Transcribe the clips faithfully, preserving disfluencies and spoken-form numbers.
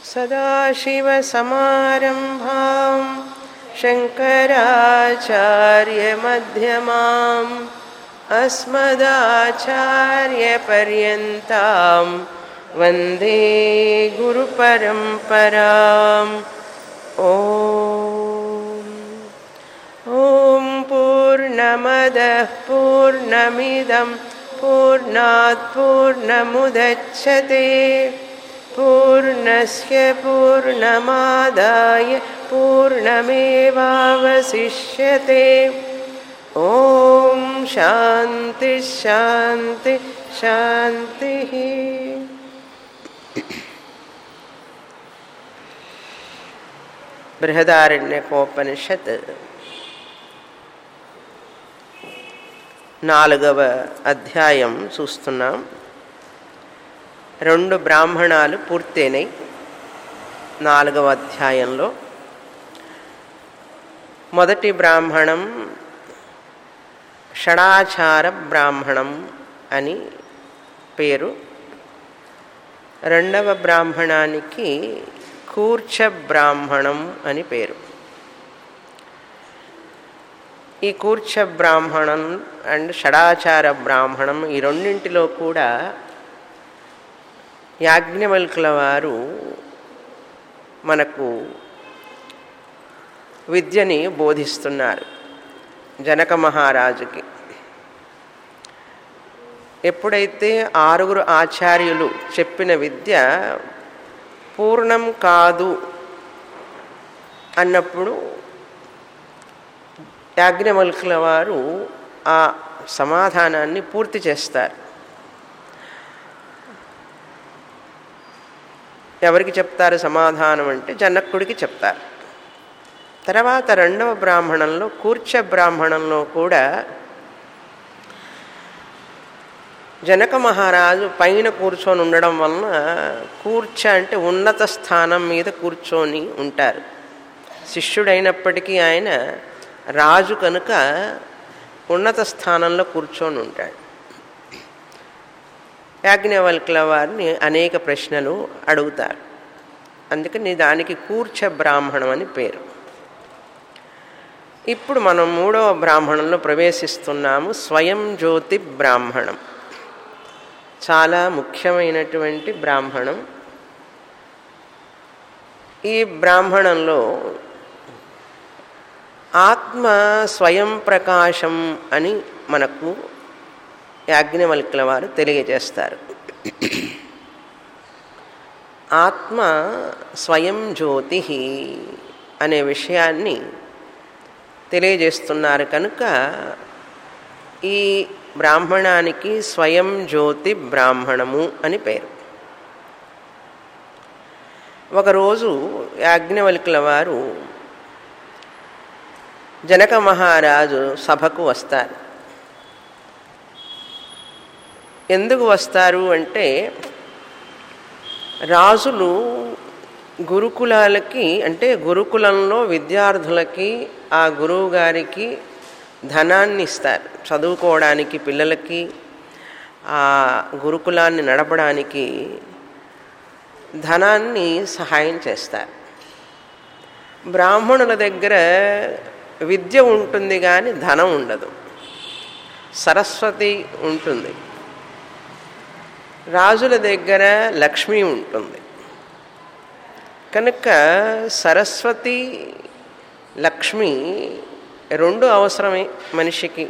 सदाशिवसमारम्भां शङ्कराचार्यमध्यमाम् अस्मदाचार्यपर्यन्तां वन्दे गुरुपरम्पराम्। ॐ ॐ पूर्णमदः पूर्णमिदं पूर्णात् पूर्णमुदच्यते पूर्णस्य पूर्णमादाय पूर्णमेवावशिष्यते। ॐ शान्ति शान्ति शान्तिः। బృహదారణ్యకోపనిషత్ నాలుగవ అధ్యాయం చూస్తున్నాం. రెండు బ్రాహ్మణాలు పూర్తయినాయి నాలుగవ అధ్యాయంలో. మొదటి బ్రాహ్మణం షడాచార బ్రాహ్మణం అని పేరు. రెండవ బ్రాహ్మణానికి కూర్చ బ్రాహ్మణం అని పేరు. ఈ కూర్చ బ్రాహ్మణం అండ్ షడాచార బ్రాహ్మణం ఈ రెండింటిలో కూడా యాజ్ఞవల్కుల వారు మనకు విద్యని బోధిస్తున్నారు జనక మహారాజుకి. ఎప్పుడైతే ఆరుగురు ఆచార్యులు చెప్పిన విద్య పూర్ణం కాదు అన్నప్పుడు యాజ్ఞవల్కుల వారు ఆ సమాధానాన్ని పూర్తి చేస్తారు. ఎవరికి చెప్తారు సమాధానం అంటే జనకుడికి చెప్తారు. తర్వాత రెండవ బ్రాహ్మణంలో కూర్చ బ్రాహ్మణంలో కూడా జనక మహారాజు పైన కూర్చొని ఉండడం వలన కూర్చ అంటే ఉన్నత స్థానం మీద కూర్చొని ఉంటారు. శిష్యుడైనప్పటికీ ఆయన రాజు కనుక ఉన్నత స్థానంలో కూర్చొని ఉంటాడు. యాజ్ఞవల్కుల వారిని అనేక ప్రశ్నలు అడుగుతారు. అందుకని దానికి కూర్చ బ్రాహ్మణం అని పేరు. ఇప్పుడు మనం మూడవ బ్రాహ్మణంలో ప్రవేశిస్తున్నాము. స్వయం జ్యోతి బ్రాహ్మణం చాలా ముఖ్యమైనటువంటి బ్రాహ్మణం. ఈ బ్రాహ్మణంలో ఆత్మ స్వయం ప్రకాశం అని మనకు యాజ్ఞవల్కుల వారు తెలియజేస్తారు. ఆత్మ స్వయం జ్యోతి అనే విషయాన్ని తెలియజేస్తున్నారు కనుక ఈ బ్రాహ్మణానికి స్వయం జ్యోతి బ్రాహ్మణము అని పేరు. ఒకరోజు యాజ్ఞవల్కుల వారు జనక మహారాజు సభకు వస్తారు. ఎందుకు వస్తారు అంటే రాజులు గురుకులాలకి అంటే గురుకులంలో విద్యార్థులకి ఆ గురువు గారికి ధనాన్ని ఇస్తారు. చదువుకోవడానికి పిల్లలకి ఆ గురుకులాన్ని నడపడానికి ధనాన్ని సహాయం చేస్తారు. బ్రాహ్మణుల దగ్గర విద్య ఉంటుంది కానీ ధనం ఉండదు. సరస్వతి ఉంటుంది. రాజుల దగ్గర లక్ష్మి ఉంటుంది. కనుక సరస్వతి లక్ష్మి రెండు అవసరమే మనిషికి.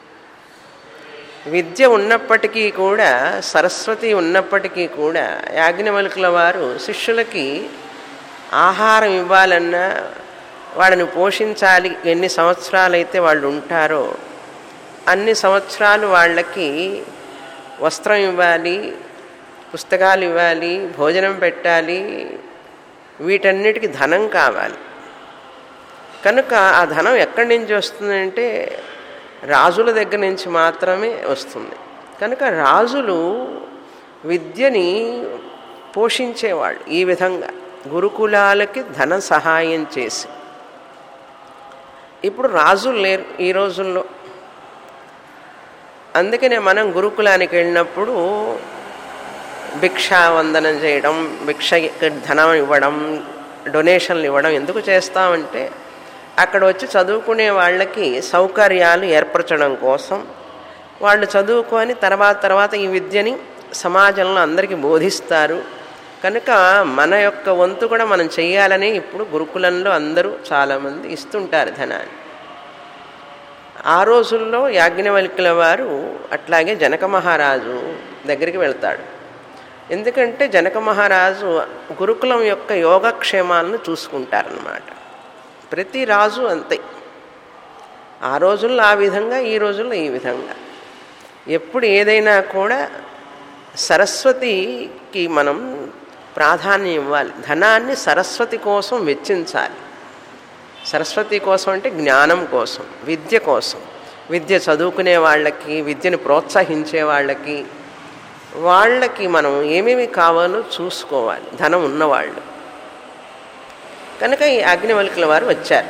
విద్య ఉన్నప్పటికీ కూడా సరస్వతి ఉన్నప్పటికీ కూడా యాజ్ఞవల్కుల వారు శిష్యులకి ఆహారం ఇవ్వాలన్నా వాళ్ళని పోషించాలి. ఎన్ని సంవత్సరాలైతే వాళ్ళు ఉంటారో అన్ని సంవత్సరాలు వాళ్ళకి వస్త్రం ఇవ్వాలి, పుస్తకాలు ఇవ్వాలి, భోజనం పెట్టాలి. వీటన్నిటికీ ధనం కావాలి. కనుక ఆ ధనం ఎక్కడి నుంచి వస్తుందంటే రాజుల దగ్గర నుంచి మాత్రమే వస్తుంది. కనుక రాజులు విద్యని పోషించేవాళ్ళు ఈ విధంగా గురుకులాలకి ధన సహాయం చేసి. ఇప్పుడు రాజులు లేరు ఈ రోజుల్లో. అందుకనే మనం గురుకులానికి వెళ్ళినప్పుడు భిక్షావందనం చేయడం, భిక్షకి ధనం ఇవ్వడం, డొనేషన్లు ఇవ్వడం ఎందుకు చేస్తామంటే అక్కడ వచ్చి చదువుకునే వాళ్ళకి సౌకర్యాలు ఏర్పరచడం కోసం. వాళ్ళు చదువుకొని తర్వాత తర్వాత ఈ విద్యని సమాజంలో అందరికీ బోధిస్తారు కనుక మన యొక్క వంతు కూడా మనం చెయ్యాలని ఇప్పుడు గురుకులంలో అందరూ చాలామంది ఇస్తుంటారు ధనాన్ని. ఆ రోజుల్లో యాజ్ఞవల్క్యుల వారు అట్లాగే జనక మహారాజు దగ్గరికి వెళ్తాడు. ఎందుకంటే జనక మహారాజు గురుకులం యొక్క యోగక్షేమాలను చూసుకుంటారన్నమాట. ప్రతి రాజు అంతే. ఆ రోజుల్లో ఆ విధంగా, ఈ రోజుల్లో ఈ విధంగా. ఎప్పుడు ఏదైనా కూడా సరస్వతికి మనం ప్రాధాన్యం ఇవ్వాలి. ధనాన్ని సరస్వతి కోసం వెచ్చించాలి. సరస్వతి కోసం అంటే జ్ఞానం కోసం, విద్య కోసం. విద్య చదువుకునే వాళ్ళకి, విద్యను ప్రోత్సహించే వాళ్ళకి, వాళ్ళకి మనం ఏమేమి కావాలో చూసుకోవాలి ధనం ఉన్నవాళ్ళు. కనుక ఈ యాజ్ఞవల్క్యుల వారు వచ్చారు.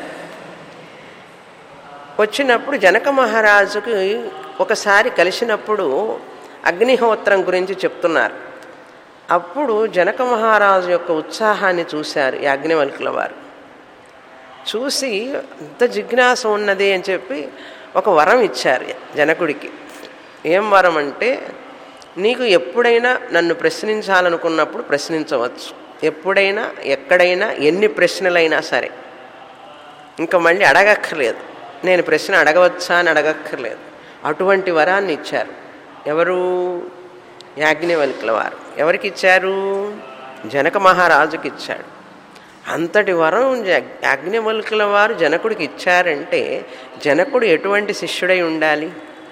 వచ్చినప్పుడు జనక మహారాజుకి ఒకసారి కలిసినప్పుడు అగ్నిహోత్రం గురించి చెప్తున్నారు. అప్పుడు జనక మహారాజు యొక్క ఉత్సాహాన్ని చూశారు యాజ్ఞవల్క్యుల వారు. చూసి ఇంత జిజ్ఞాస ఉన్నది అని చెప్పి ఒక వరం ఇచ్చారు జనకుడికి. ఏం వరం అంటే, నీకు ఎప్పుడైనా నన్ను ప్రశ్నించాలనుకున్నప్పుడు ప్రశ్నించవచ్చు. ఎప్పుడైనా, ఎక్కడైనా, ఎన్ని ప్రశ్నలైనా సరే. ఇంకా మళ్ళీ అడగక్కర్లేదు. నేను ప్రశ్న అడగవచ్చా అని అడగక్కర్లేదు. అటువంటి వరాన్ని ఇచ్చారు. ఎవరు? యాజ్ఞవల్క్యుల వారు. ఎవరికి ఇచ్చారు? జనక మహారాజుకి ఇచ్చాడు. అంతటి వరం యాజ్ఞవల్క్యుల వారు జనకుడికి ఇచ్చారంటే జనకుడు ఎటువంటి శిష్యుడై ఉండాలి?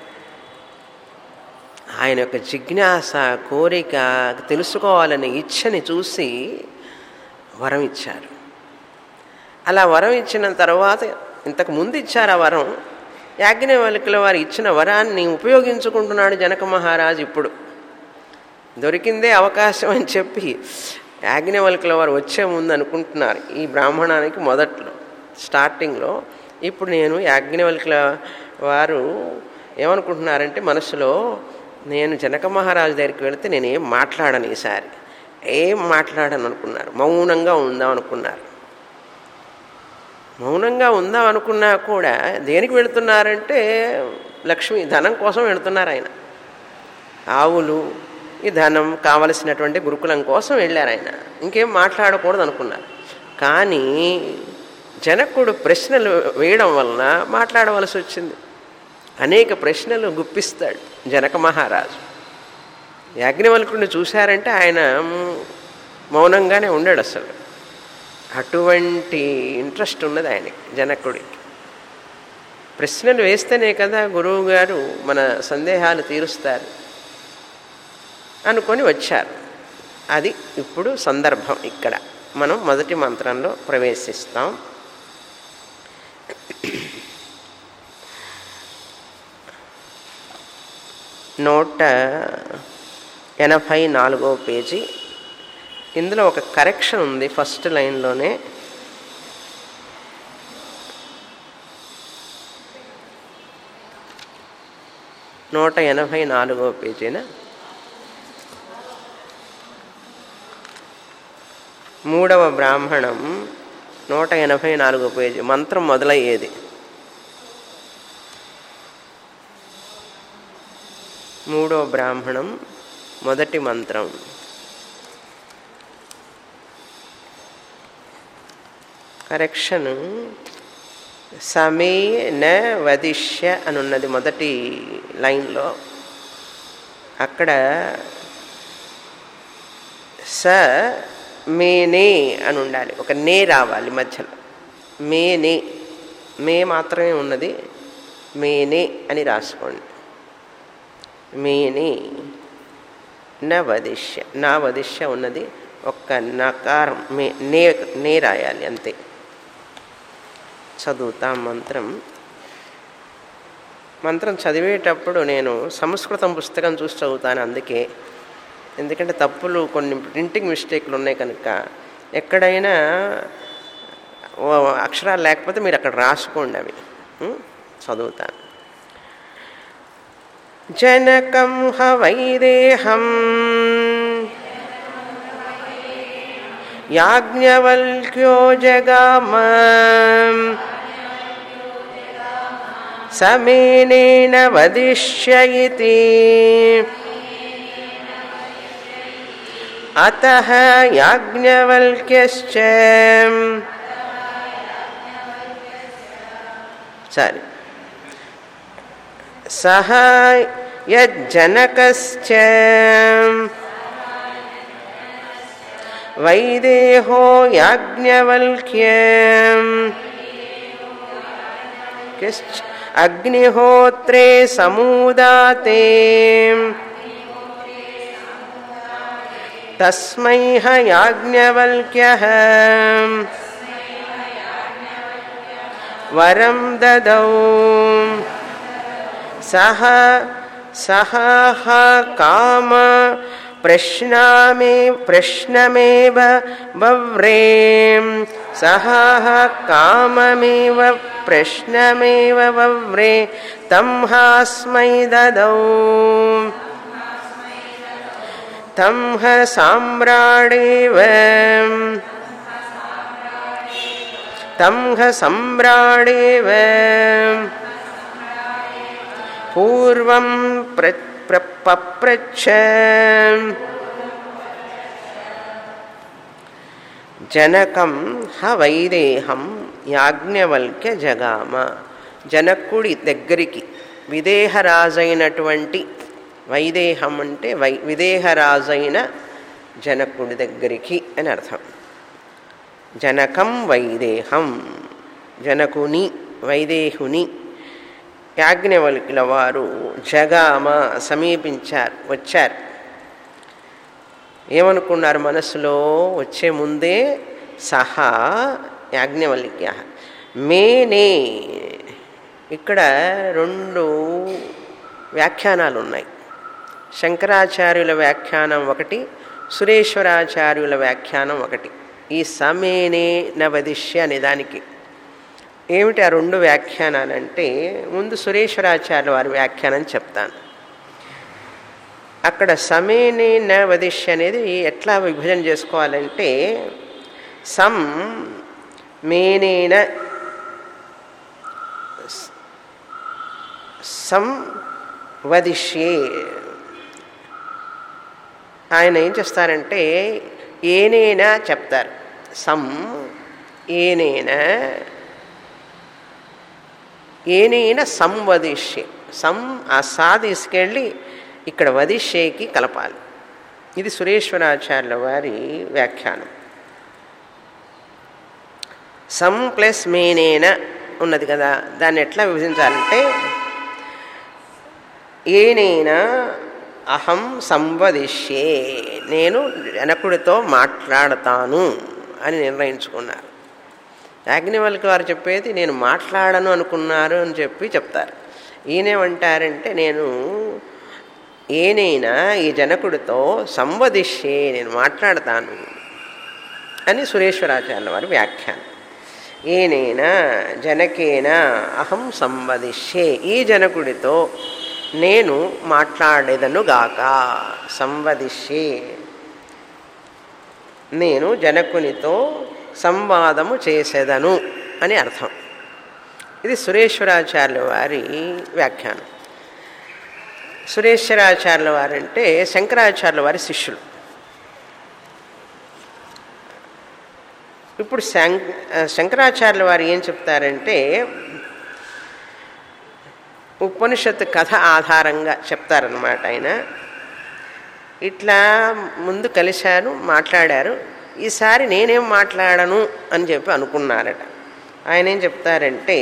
ఆయన యొక్క జిజ్ఞాస, కోరిక, తెలుసుకోవాలనే ఇచ్చని చూసి వరం ఇచ్చారు. అలా వరం ఇచ్చిన తర్వాత, ఇంతకు ముందు ఇచ్చారు ఆ వరం, యాజ్ఞవల్క్యుల వారు ఇచ్చిన వరాన్ని ఉపయోగించుకుంటున్నాడు జనక మహారాజు. ఇప్పుడు దొరికిందే అవకాశం అని చెప్పి యాజ్ఞవల్క్యుల వారు వచ్చే ముందు అనుకుంటున్నారు ఈ బ్రాహ్మణానికి మొదట్లో స్టార్టింగ్లో. ఇప్పుడు నేను యాజ్ఞవల్క్యుల వారు ఏమనుకుంటున్నారంటే మనసులో, నేను జనక మహారాజు దగ్గరికి వెళితే నేనేం మాట్లాడను, ఈసారి ఏం మాట్లాడను అనుకున్నారు. మౌనంగా ఉందాం అనుకున్నారు. మౌనంగా ఉందాం అనుకున్నా కూడా దేనికి వెళుతున్నారంటే లక్ష్మి ధనం కోసం వెళుతున్నారు ఆయన. ఆవులు, ఈ ధనం కావలసినటువంటి గురుకులం కోసం వెళ్ళారు ఆయన. ఇంకేం మాట్లాడకూడదు అనుకున్నారు. కానీ జనకుడు ప్రశ్నలు వేయడం వలన మాట్లాడవలసి వచ్చింది. అనేక ప్రశ్నలు గుప్పిస్తాడు జనక మహారాజు. యాజ్ఞవల్క్యుడిని చూశారంటే ఆయన మౌనంగానే ఉండాడు. అసలు అటువంటి ఇంట్రెస్ట్ ఉన్నది ఆయనకి, జనకుడికి. ప్రశ్నలు వేస్తేనే కదా గురువు గారు మన సందేహాలు తీరుస్తారు అనుకొని వచ్చారు. అది ఇప్పుడు సందర్భం. ఇక్కడ మనం మొదటి మంత్రంలో ప్రవేశిస్తాం. నూట ఎనభై నాలుగో పేజీ. ఇందులో ఒక కరెక్షన్ ఉంది ఫస్ట్ లైన్లోనే. నూట ఎనభై నాలుగో పేజీన మూడవ బ్రాహ్మణం, నూట ఎనభై నాలుగో పేజీ, మంత్రం మొదలయ్యేది. మూడవ బ్రాహ్మణం మొదటి మంత్రం. కరెక్షన్ సమే న వదిష్య అని ఉన్నది మొదటి లైన్లో. అక్కడ స మేనే అని ఉండాలి, ఒక నే రావాలి మధ్యలో. మేనే, మే మాత్రమే ఉన్నది, మేనే అని రాసుకోండి. మేనే న వదిష్య, నా వదిష్య ఉన్నది, ఒక్క నకారం మే నే నే రాయాలి అంతే. చదువుతాం మంత్రం. మంత్రం చదివేటప్పుడు నేను సంస్కృతం పుస్తకం చూసి చదువుతాను, అందుకే. ఎందుకంటే తప్పులు, కొన్ని ప్రింటింగ్ మిస్టేక్లు ఉన్నాయి కనుక ఎక్కడైనా అక్షరాలు లేకపోతే మీరు అక్కడ రాసుకోండి, అవి చదువుతాను. జనకం హ వైదేహం యాజ్ఞవల్క్యో జగామ సమేనేన వదిష్యయితి అతః యాజ్ఞవల్క్యశ్చ సరే సహ యజ్జనకశ్చ వైదేహో యాజ్ఞవల్క్యం అగ్నిహోత్రే సమూదాతే తస్మై యాజ్ఞవల్క్యః వరం దదౌ సహ సహ కామ ప్రశ్నామే ప్రశ్నమేవ వవ్రే సహ కామమేవ ప్రశ్నమేవ వవ్రే తం హాస్మై దదౌ తం హ సామ్రాడేవ తం హ సమ్రాడేవ పూర్వం ప్ర పప్రచ్ఛ జనకం హ వైదేహం యాజ్ఞవల్క్య జగామ జనకుడి దగ్గరికి విదేహరాజైనటువంటి వైదేహం అంటే వై విదేహరాజైన జనకుడి దగ్గరికి అని అర్థం. జనకం వైదేహం జనకుని వైదేహుని యాజ్ఞవల్క్యుల వారు జగామ సమీపించారు, వచ్చారు. ఏమనుకున్నారు మనసులో? వచ్చే ముందే సహా యాజ్ఞవల్క్య మేనే. ఇక్కడ రెండు వ్యాఖ్యానాలు ఉన్నాయి. శంకరాచార్యుల వ్యాఖ్యానం ఒకటి, సురేశ్వరాచార్యుల వ్యాఖ్యానం ఒకటి. ఈ సమేనే నవదిష్య అనే దానికి ఏమిటి ఆ రెండు వ్యాఖ్యానాలంటే, ముందు సురేశ్వరాచార్యుల వారి వ్యాఖ్యానం చెప్తాను. అక్కడ సమేనే న వదిష్య అనేది ఎట్లా విభజన చేసుకోవాలంటే, సం మేనేన సం వదిష్యే. ఆయన ఏం చేస్తారంటే ఏనేనా చెప్తారు. సం ఏనేన ఏనేన సంవదిష్యే. సం ఆ సా తీసుకెళ్ళి ఇక్కడ వదిష్యేకి కలపాలి. ఇది సురేశ్వరాచార్యుల వారి వ్యాఖ్యానం. సం ప్లస్ మేనేన ఉన్నది కదా, దాన్ని ఎట్లా విభజించాలంటే ఏనేన అహం సంవదిష్యే, నేను జనకుడితో మాట్లాడతాను అని నిర్ణయించుకున్నారు. యాజ్ఞవల్క్య వారు చెప్పేది నేను మాట్లాడను అనుకున్నారు అని చెప్పి చెప్తారు. ఈయనేమంటారంటే నేను ఏనైనా ఈ జనకుడితో సంవదిష్యే, నేను మాట్లాడతాను అని సురేశ్వరాచార్యుల వారి వ్యాఖ్యానం. ఏనైనా జనకేనా అహం సంవదిష్యే, ఈ జనకుడితో నేను మాట్లాడేదను గాక. సంవదిష్యే, నేను జనకునితో సంవాదము చేసేదను అని అర్థం. ఇది సురేశ్వరాచార్యుల వారి వ్యాఖ్యానం. సురేశ్వరాచార్యుల వారు అంటే శంకరాచార్యుల వారి శిష్యులు. ఇప్పుడు శం శంకరాచార్యుల వారు ఏం చెప్తారంటే, ఉపనిషత్తు కథ ఆధారంగా చెప్తారన్నమాట. ఆయన ఇట్లా ముందు కలిశారు, మాట్లాడారు. ఈసారి నేనేం మాట్లాడను అని చెప్పి అనుకున్నారట. ఆయన ఏం చెప్తారంటే,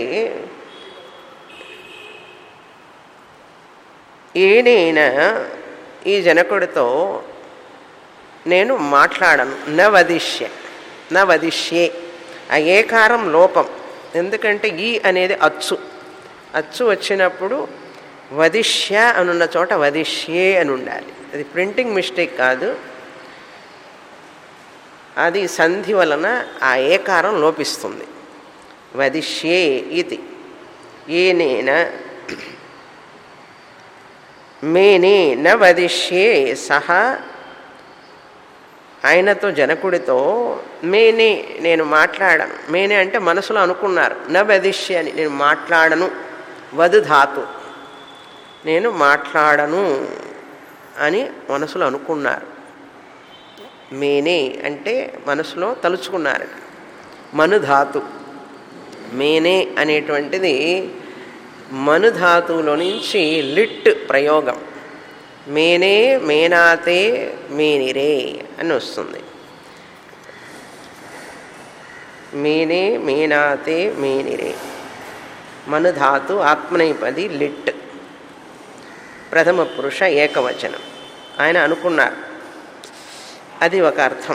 ఏనైనా ఈ జనకుడితో నేను మాట్లాడను. న వదిష్య, న వదిష్యే. ఆ ఏకారం లోపం. ఎందుకంటే ఈ అనేది అచ్చు, అచ్చు వచ్చినప్పుడు వదిష్య అనున్న చోట వదిష్యే అని ఉండాలి. అది ప్రింటింగ్ మిస్టేక్ కాదు, అది సంధి వలన ఆ ఏకారం లోపిస్తుంది. వదిష్యే ఇది. ఏనేన మేనే న వదిష్యే సహ ఆయనతో జనకుడితో మేనే నేను మాట్లాడను, మేనే అంటే మనసులో అనుకున్నారు, న వదిష్య అని నేను మాట్లాడను, వధు ధాతు నేను మాట్లాడను అని మనసులో అనుకున్నారు. మేనే అంటే మనసులో తలుచుకున్నారు. మనుధాతు మేనే అనేటువంటిది మనుధాతువులో నుంచి లిట్ ప్రయోగం. మేనే మేనాతే మేనిరే అని వస్తుంది. మేనే మేనాతే మేనిరే మనుధాతు ఆత్మనైపది లిట్ ప్రథమ పురుష ఏకవచనం. ఆయన అనుకున్నారు, అది ఒక అర్థం.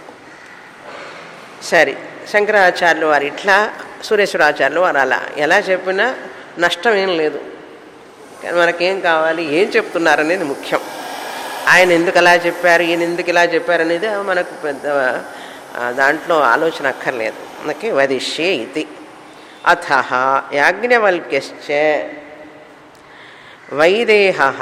సరే, శంకరాచార్యులు వారు ఇట్లా, సురేశ్వరాచార్యులు వారు అలా, ఎలా చెప్పినా నష్టం ఏం లేదు. కానీ మనకేం కావాలి, ఏం చెప్తున్నారనేది ముఖ్యం. ఆయన ఎందుకు అలా చెప్పారు, ఈయన ఎందుకు ఇలా చెప్పారు అనేది మనకు పెద్ద దాంట్లో ఆలోచన అక్కర్లేదు. మనకి వదిష్యే ఇది. అథ యాజ్ఞవల్క్యశ్చ వైదేహః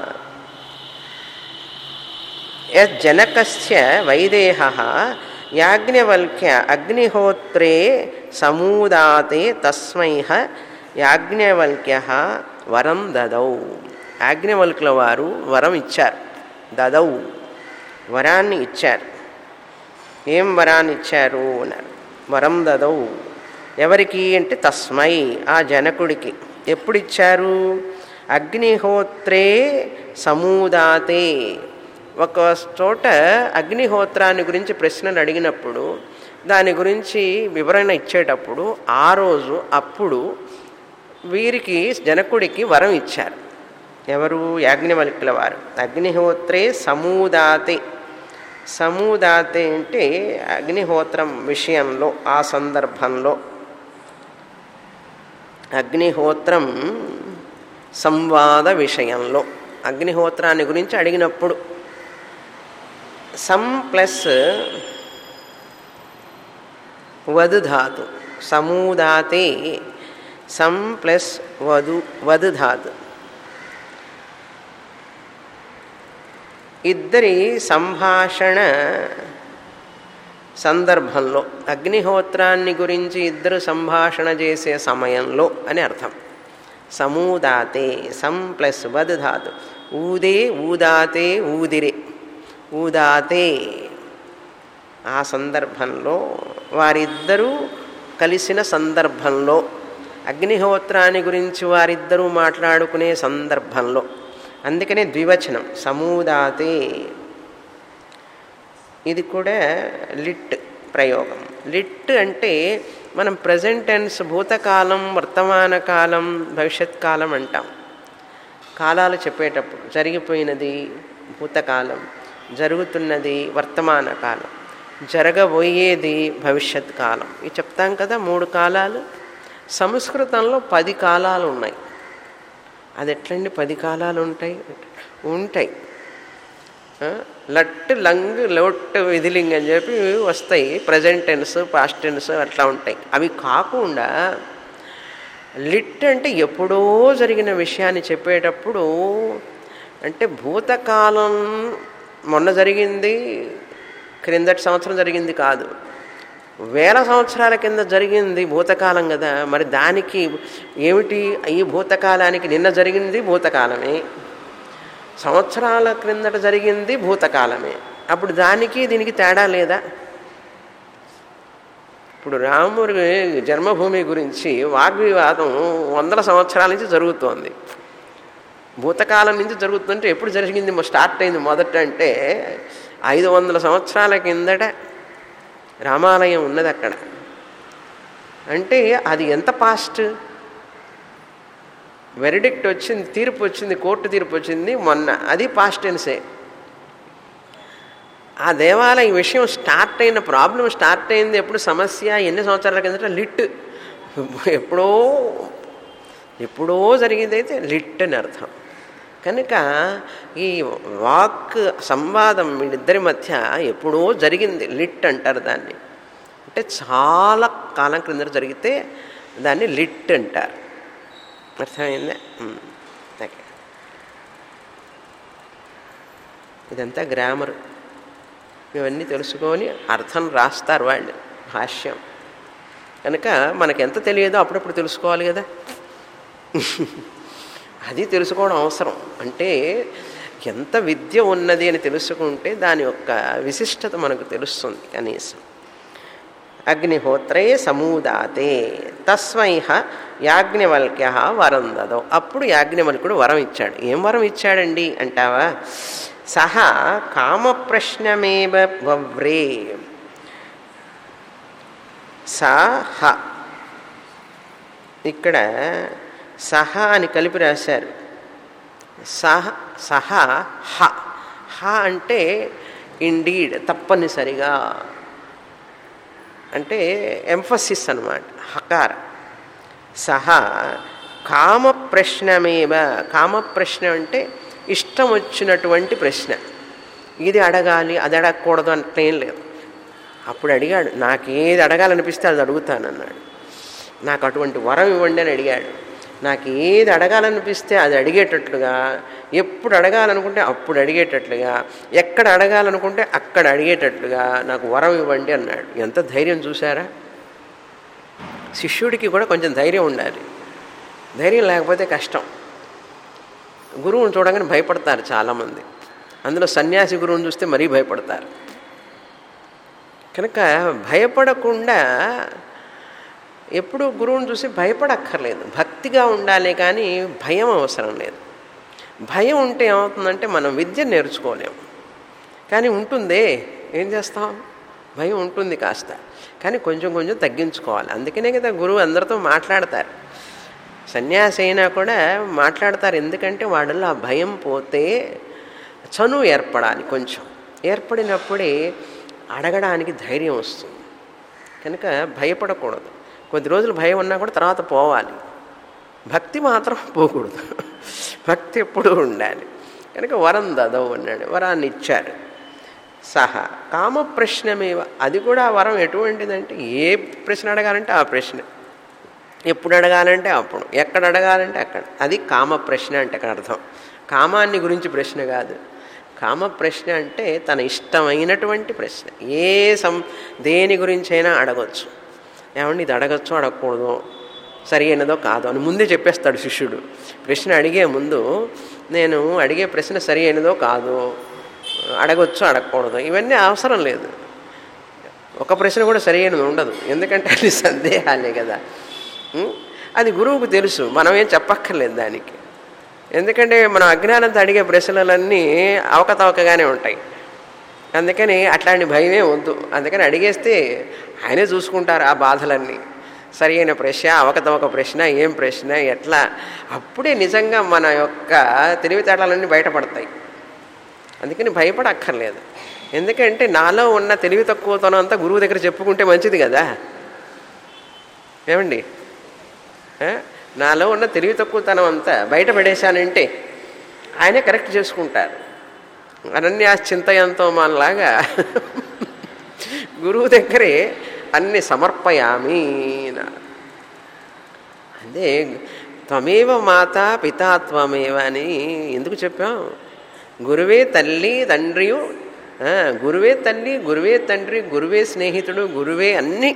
యజ్జనకస్య వైదేహః యాజ్ఞవల్క్య అగ్నిహోత్రే సమూదాతే తస్మైః యాజ్ఞవల్క్యః వరం దదౌ. యాజ్ఞవల్కుల వారు వరం ఇచ్చారు. దదౌ వరాన్ని ఇచ్చారు. ఏం వరాన్ని ఇచ్చారు అన్నారు. వరం దదౌ ఎవరికి అంటే తస్మై ఆ జనకుడికి. ఎప్పుడు ఇచ్చారు? అగ్నిహోత్రే సమూదాతే. ఒక చోట అగ్నిహోత్రాన్ని గురించి ప్రశ్నలు అడిగినప్పుడు దాని గురించి వివరణ ఇచ్చేటప్పుడు ఆ రోజు అప్పుడు వీరికి జనకుడికి వరం ఇచ్చారు. ఎవరు? యాజ్ఞవల్కుల వారు. అగ్నిహోత్రే సమూదాతే. సమూదాతే అంటే అగ్నిహోత్రం విషయంలో, ఆ సందర్భంలో అగ్నిహోత్రం సంవాద విషయంలో అగ్నిహోత్రాన్ని గురించి అడిగినప్పుడు సం ప్లస్ వధు ధాతు సమూదాతే. సం ప్లస్ వధు వధు ధాతు ఇద్దరి సంభాషణ సందర్భంలో, అగ్నిహోత్రాన్ని గురించి ఇద్దరు సంభాషణ చేసే సమయంలో అని అర్థం. సమూదాతే సం ప్లస్ వధు ధాతు. ఊదే ఊదాతే ఊదిరే. ఊదాతే ఆ సందర్భంలో, వారిద్దరూ కలిసిన సందర్భంలో, అగ్నిహోత్రాన్ని గురించి వారిద్దరూ మాట్లాడుకునే సందర్భంలో. అందుకనే ద్వివచనం సమూదాతే. ఇది కూడా లిట్ ప్రయోగం. లిట్ అంటే మనం ప్రజెంట్ టెన్స్, భూతకాలం, వర్తమాన కాలం, భవిష్యత్ కాలం అంటాం. కాలాలు చెప్పేటప్పుడు జరిగిపోయినది భూతకాలం, జరుగుతున్నది వర్తమాన కాలం, జరగబోయేది భవిష్యత్ కాలం. ఇవి చెప్తాం కదా, మూడు కాలాలు. సంస్కృతంలో పది కాలాలు ఉన్నాయి. అది ఎట్లండి పది కాలాలు ఉంటాయి? ఉంటాయి. లట్ లంగ్ లోట్ విధిలింగ్ అని చెప్పి వస్తాయి. ప్రజెంట్ టెన్స్, పాస్ట్ టెన్స్ అట్లా ఉంటాయి. అవి కాకుండా లిట్ అంటే ఎప్పుడో జరిగిన విషయాన్ని చెప్పేటప్పుడు, అంటే భూతకాలం మొన్న జరిగింది, క్రిందటి సంవత్సరం జరిగింది కాదు, వేల సంవత్సరాల కింద జరిగింది భూతకాలం కదా. మరి దానికి ఏమిటి? ఈ భూతకాలానికి నిన్న జరిగింది భూతకాలమే, సంవత్సరాల క్రిందట జరిగింది భూతకాలమే. అప్పుడు దానికి దీనికి తేడా లేదా? ఇప్పుడు రాముడి జన్మభూమి గురించి వాగ్వివాదం వందల సంవత్సరాల నుంచి జరుగుతోంది. భూతకాలం నుంచి జరుగుతుందంటే ఎప్పుడు జరిగింది? స్టార్ట్ అయింది మొదట అంటే ఐదు వందల సంవత్సరాల కిందట రామాలయం ఉన్నది అక్కడ. అంటే అది ఎంత పాస్ట్? వెరిడిక్ట్ వచ్చింది, తీర్పు వచ్చింది, కోర్టు తీర్పు వచ్చింది మొన్న, అది పాస్ట్ టెన్సే. ఆ దేవాలయ విషయం స్టార్ట్ అయిన, ప్రాబ్లం స్టార్ట్ అయింది ఎప్పుడు? సమస్య ఎన్ని సంవత్సరాల కిందట? లిట్. ఎప్పుడో ఎప్పుడో జరిగింది అయితే లిట్ అని అర్థం. కనుక ఈ వాక్ సంవాదం వీళ్ళిద్దరి మధ్య ఎప్పుడో జరిగింది, లిట్ అంటారు దాన్ని. అంటే చాలా కాలం క్రిందట జరిగితే దాన్ని లిట్ అంటారు. అర్థమైందా? ఇదంతా గ్రామర్. ఇవన్నీ తెలుసుకొని అర్థం రాస్తారు వాళ్ళు భాష్యం. కనుక మనకు ఎంత తెలియదో అప్పుడప్పుడు తెలుసుకోవాలి కదా. అది తెలుసుకోవడం అవసరం. అంటే ఎంత విద్య ఉన్నది అని తెలుసుకుంటే దాని యొక్క విశిష్టత మనకు తెలుస్తుంది కనీసం. అగ్నిహోత్రే సమూదాతే తస్మైహ యాజ్ఞవల్క్య వరం దదౌ. అప్పుడు యాజ్ఞవల్కుడు వరం ఇచ్చాడు. ఏం వరం ఇచ్చాడండి అంటావా? సహా కామప్రశ్నమేవ వవ్రే. సహ ఇక్కడ సహ అని కలిపి రాశారు. సహ సహ హ హ అంటే ఇండీడ్ తప్పనిసరిగా అంటే ఎంఫసిస్ అన్నమాట. హకార. సహ కామ ప్రశ్నమేవ. కామ ప్రశ్న అంటే ఇష్టం వచ్చినటువంటి ప్రశ్న. ఇది అడగాలి అది అడగకూడదు అంటేం లేదు. అప్పుడు అడిగాడు, నాకు ఏది అడగాలనిపిస్తే అది అడుగుతానన్నాడు. నాకు అటువంటి వరం ఇవ్వండి అని అడిగాడు. నాకు ఏది అడగాలనిపిస్తే అది అడిగేటట్లుగా, ఎప్పుడు అడగాలనుకుంటే అప్పుడు అడిగేటట్లుగా, ఎక్కడ అడగాలనుకుంటే అక్కడ అడిగేటట్లుగా నాకు వరం ఇవ్వండి అన్నాడు. ఎంత ధైర్యం చూసారా! శిష్యుడికి కూడా కొంచెం ధైర్యం ఉండాలి. ధైర్యం లేకపోతే కష్టం. గురువుని చూడగానే భయపడతారు చాలామంది. అందులో సన్యాసి గురువుని చూస్తే మరీ భయపడతారు. కనుక భయపడకుండా ఎప్పుడు గురువుని చూసి భయపడక్కర్లేదు. భక్తిగా ఉండాలి కానీ భయం అవసరం లేదు. భయం ఉంటే ఏమవుతుందంటే మనం విద్య నేర్చుకోలేము. కానీ ఉంటుందే, ఏం చేస్తాం? భయం ఉంటుంది కాస్త, కానీ కొంచెం కొంచెం తగ్గించుకోవాలి. అందుకనే కదా గురువు అందరితో మాట్లాడతారు. సన్యాసి అయినా కూడా మాట్లాడతారు. ఎందుకంటే వాళ్ళలో ఆ భయం పోతే చనువు ఏర్పడాలి. కొంచెం ఏర్పడినప్పుడే అడగడానికి ధైర్యం వస్తుంది. కనుక భయపడకూడదు. కొద్ది రోజులు భయం ఉన్నా కూడా తర్వాత పోవాలి. భక్తి మాత్రం పోకూడదు. భక్తి ఎప్పుడూ ఉండాలి. కనుక వరం దదౌ అన్నాడు. వరాన్ని ఇచ్చారు. సహా కామ ప్రశ్నమేవ. అది కూడా వరం ఎటువంటిదంటే ఏ ప్రశ్న అడగాలంటే ఆ ప్రశ్న, ఎప్పుడు అడగాలంటే అప్పుడు, ఎక్కడ అడగాలంటే అక్కడ. అది కామ ప్రశ్న అంటే అక్కడ అర్థం. కామాన్ని గురించి ప్రశ్న కాదు. కామ ప్రశ్న అంటే తన ఇష్టమైనటువంటి ప్రశ్న. ఏ సం దేని గురించి అయినా అడగచ్చు. ఏమండి ఇది అడగచ్చో అడగకూడదు, సరి అయినదో కాదో అని ముందే చెప్పేస్తాడు శిష్యుడు. ప్రశ్న అడిగే ముందు నేను అడిగే ప్రశ్న సరి అయినదో కాదో, అడగొచ్చు అడగకూడదు, ఇవన్నీ అవసరం లేదు. ఒక ప్రశ్న కూడా సరి అయినది ఉండదు. ఎందుకంటే అది సందేహాలే కదా. అది గురువుకు తెలుసు, మనం ఏం చెప్పక్కర్లేదు దానికి. ఎందుకంటే మనం అజ్ఞానంతో అడిగే ప్రశ్నలన్నీ అవకతవకగానే ఉంటాయి. అందుకని అట్లాంటి భయమే వద్దు. అందుకని అడిగేస్తే ఆయనే చూసుకుంటారు ఆ బాధలన్నీ. సరి అయిన ప్రశ్న, అవకతవక ప్రశ్న, ఏం ప్రశ్న, ఎట్లా, అప్పుడే నిజంగా మన యొక్క తెలివితేటలన్నీ బయటపడతాయి. అందుకని భయపడక్కర్లేదు. ఎందుకంటే నాలో ఉన్న తెలివి తక్కువతనం అంతా గురువు దగ్గర చెప్పుకుంటే మంచిది కదా. ఏమండి, నాలో ఉన్న తెలివి తక్కువతనం అంతా బయట పడేశానంటే ఆయనే కరెక్ట్ చేసుకుంటారు. అనన్యాశ్చింతయంతో మనలాగా గురువు దగ్గరే అన్ని సమర్పయామి. అదే త్వమేవ మాత పితా త్వమేవ అని ఎందుకు చెప్పాం? గురువే తల్లి తండ్రియు, గురువే తల్లి, గురువే తండ్రి, గురువే స్నేహితుడు, గురువే అన్నీ.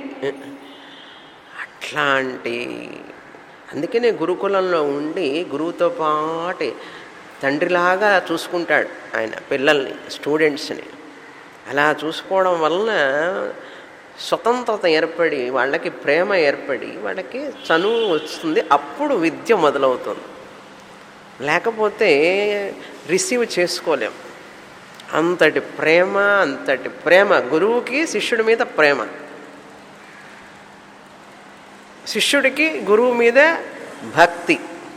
అట్లాంటి అందుకనే గురుకులంలో ఉండి గురువుతో పాటు తండ్రిలాగా చూసుకుంటాడు ఆయన పిల్లల్ని, స్టూడెంట్స్ని. అలా చూసుకోవడం వలన స్వతంత్రత ఏర్పడి, వాళ్ళకి ప్రేమ ఏర్పడి, వాళ్ళకి చనువు వస్తుంది. అప్పుడు విద్య మొదలవుతుంది. లేకపోతే రిసీవ్ చేసుకోలేం. అంతటి ప్రేమ, అంతటి ప్రేమ గురువుకి శిష్యుడి మీద ప్రేమ, శిష్యుడికి గురువు మీద భక్తి,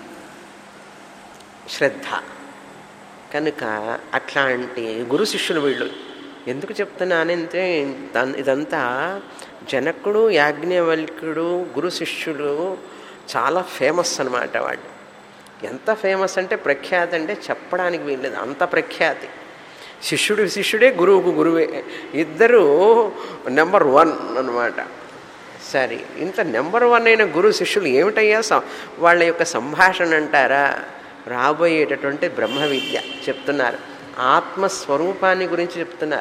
శ్రద్ధ. కనుక అట్లాంటి గురు శిష్యులు వీళ్ళు. ఎందుకు చెప్తున్నానంటే ఇదంతా జనకుడు, యాజ్ఞవల్క్యుడు, గురు శిష్యులు చాలా ఫేమస్ అన్నమాట. వాళ్ళు ఎంత ఫేమస్ అంటే ప్రఖ్యాతి అంటే చెప్పడానికి వీల్లేదు, అంత ప్రఖ్యాతి. శిష్యుడు శిష్యుడే, గురువుకు గురువే, ఇద్దరు నెంబర్ వన్ అన్నమాట. సరే, ఇంత నెంబర్ వన్ అయిన గురు శిష్యులు ఏమిటయ్యా వాళ్ళ యొక్క సంభాషణ అంటారా? రాబోయేటటువంటి బ్రహ్మ విద్య చెప్తున్నారు. ఆత్మస్వరూపాన్ని గురించి చెప్తున్నారు.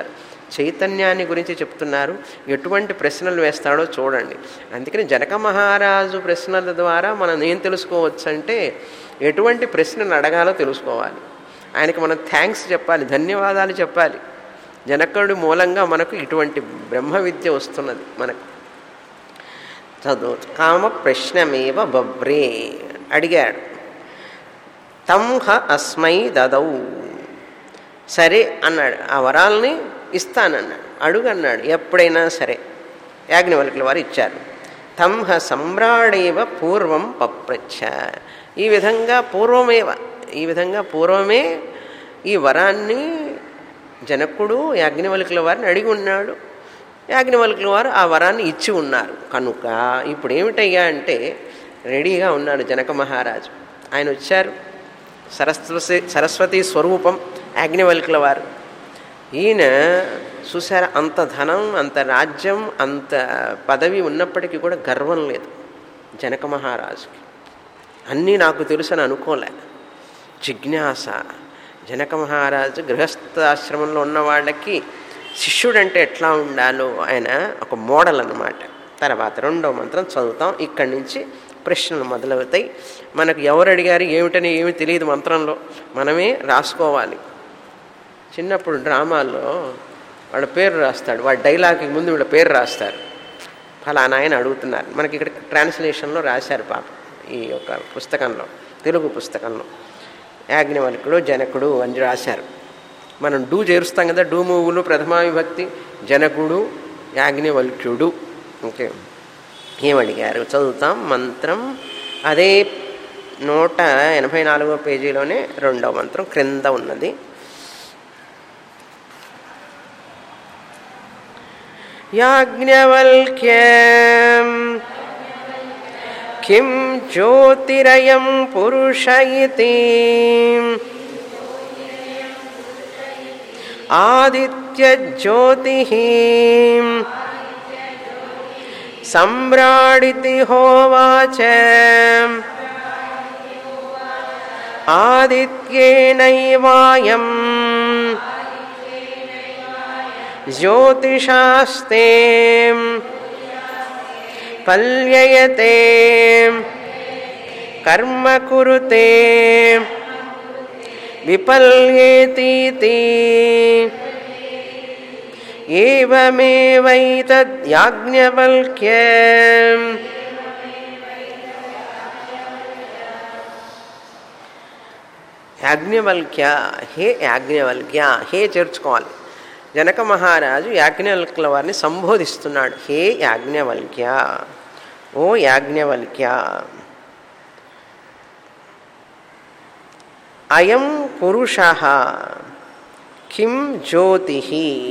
చైతన్యాన్ని గురించి చెప్తున్నారు. ఎటువంటి ప్రశ్నలు వేస్తాడో చూడండి. అందుకని జనక మహారాజు ప్రశ్నల ద్వారా మనం ఏం తెలుసుకోవచ్చు అంటే ఎటువంటి ప్రశ్నలు అడగాలో తెలుసుకోవాలి. ఆయనకి మనం థ్యాంక్స్ చెప్పాలి, ధన్యవాదాలు చెప్పాలి. జనకుడి మూలంగా మనకు ఇటువంటి బ్రహ్మ విద్య వస్తున్నది. మనకు చదువు కామ ప్రశ్నమేవ బవ్రే అడిగాడు. తంహ అస్మై దదౌ సరే అన్నాడు. ఆ వరాలని ఇస్తానన్నాడు. అడుగు అన్నాడు. ఎప్పుడైనా సరే యాజ్ఞవల్కుల వారు ఇచ్చారు. తంహ సమ్రాడేవ పూర్వం పప్రచ్ఛ ఈ విధంగా పూర్వమేవ ఈ విధంగా పూర్వమే ఈ వరాన్ని జనకుడు యాజ్ఞవల్కుల వారిని అడిగి ఉన్నాడు. యాజ్ఞవల్కుల వారు ఆ వరాన్ని ఇచ్చి ఉన్నారు. కనుక ఇప్పుడు ఏమిటయ్యా అంటే రెడీగా ఉన్నాడు జనక మహారాజు. ఆయన వచ్చారు. సరస్వతి సరస్వతి స్వరూపం యాజ్ఞవల్కుల వారు. ఈయన చూసారా, అంత ధనం, అంత రాజ్యం, అంత పదవి ఉన్నప్పటికీ కూడా గర్వం లేదు జనక మహారాజుకి. అన్నీ నాకు తెలుసని అనుకోలే. జిజ్ఞాస. జనక మహారాజు గృహస్థాశ్రమంలో ఉన్న వాళ్ళకి శిష్యుడంటే ఎట్లా ఉండాలో ఆయన ఒక మోడల్ అన్నమాట. తర్వాత రెండో మంత్రం చదువుతాం. ఇక్కడి నుంచి ప్రశ్నలు మొదలవుతాయి. మనకు ఎవరు అడిగారు ఏమిటని ఏమి తెలియదు మంత్రంలో, మనమే రాసుకోవాలి. చిన్నప్పుడు డ్రామాల్లో వాళ్ళ పేరు రాస్తాడు, వాడి డైలాగ్కి ముందు వీళ్ళ పేరు రాస్తారు. ఫలానా ఆయన అడుగుతున్నారు. మనకి ఇక్కడ ట్రాన్స్లేషన్లో రాశారు పాప ఈ యొక్క పుస్తకంలో, తెలుగు పుస్తకంలో యాజ్ఞవల్కుడు జనకుడు అని రాశారు. మనం డూ చేరుస్తాం కదా, డూ మూవులు ప్రథమా విభక్తి, జనకుడు యాజ్ఞవల్క్యుడు. ఓకే, ఏమడిగారు చదువుతాం మంత్రం. అదే నూట ఎనభై నాలుగో పేజీలోనే రెండవ మంత్రం క్రింద ఉన్నది. యాజ్ఞవల్క్యం కిం జ్యోతిరయం పురుష ఇతి ఆదిత్య జ్యోతిః సమ్రాడితి హోవాచ ఆదిత్యేనైవాయం జ్యోతిషాస్తే పల్యయతే కర్మ కురుతే విపల్యేతీతి ఏవమేవైతద్ యాజ్ఞవల్క్యం యాజ్ఞవల్క్య హే యాజ్ఞవల్క్య హే చేర్చుకోవాలి. జనక మహారాజు యాజ్ఞవల్కుల వారిని సంబోధిస్తున్నాడు. హే యాజ్ఞవల్క్య, ఓ యాజ్ఞవల్క్య, అయం పురుషః కిం జ్యోతిః.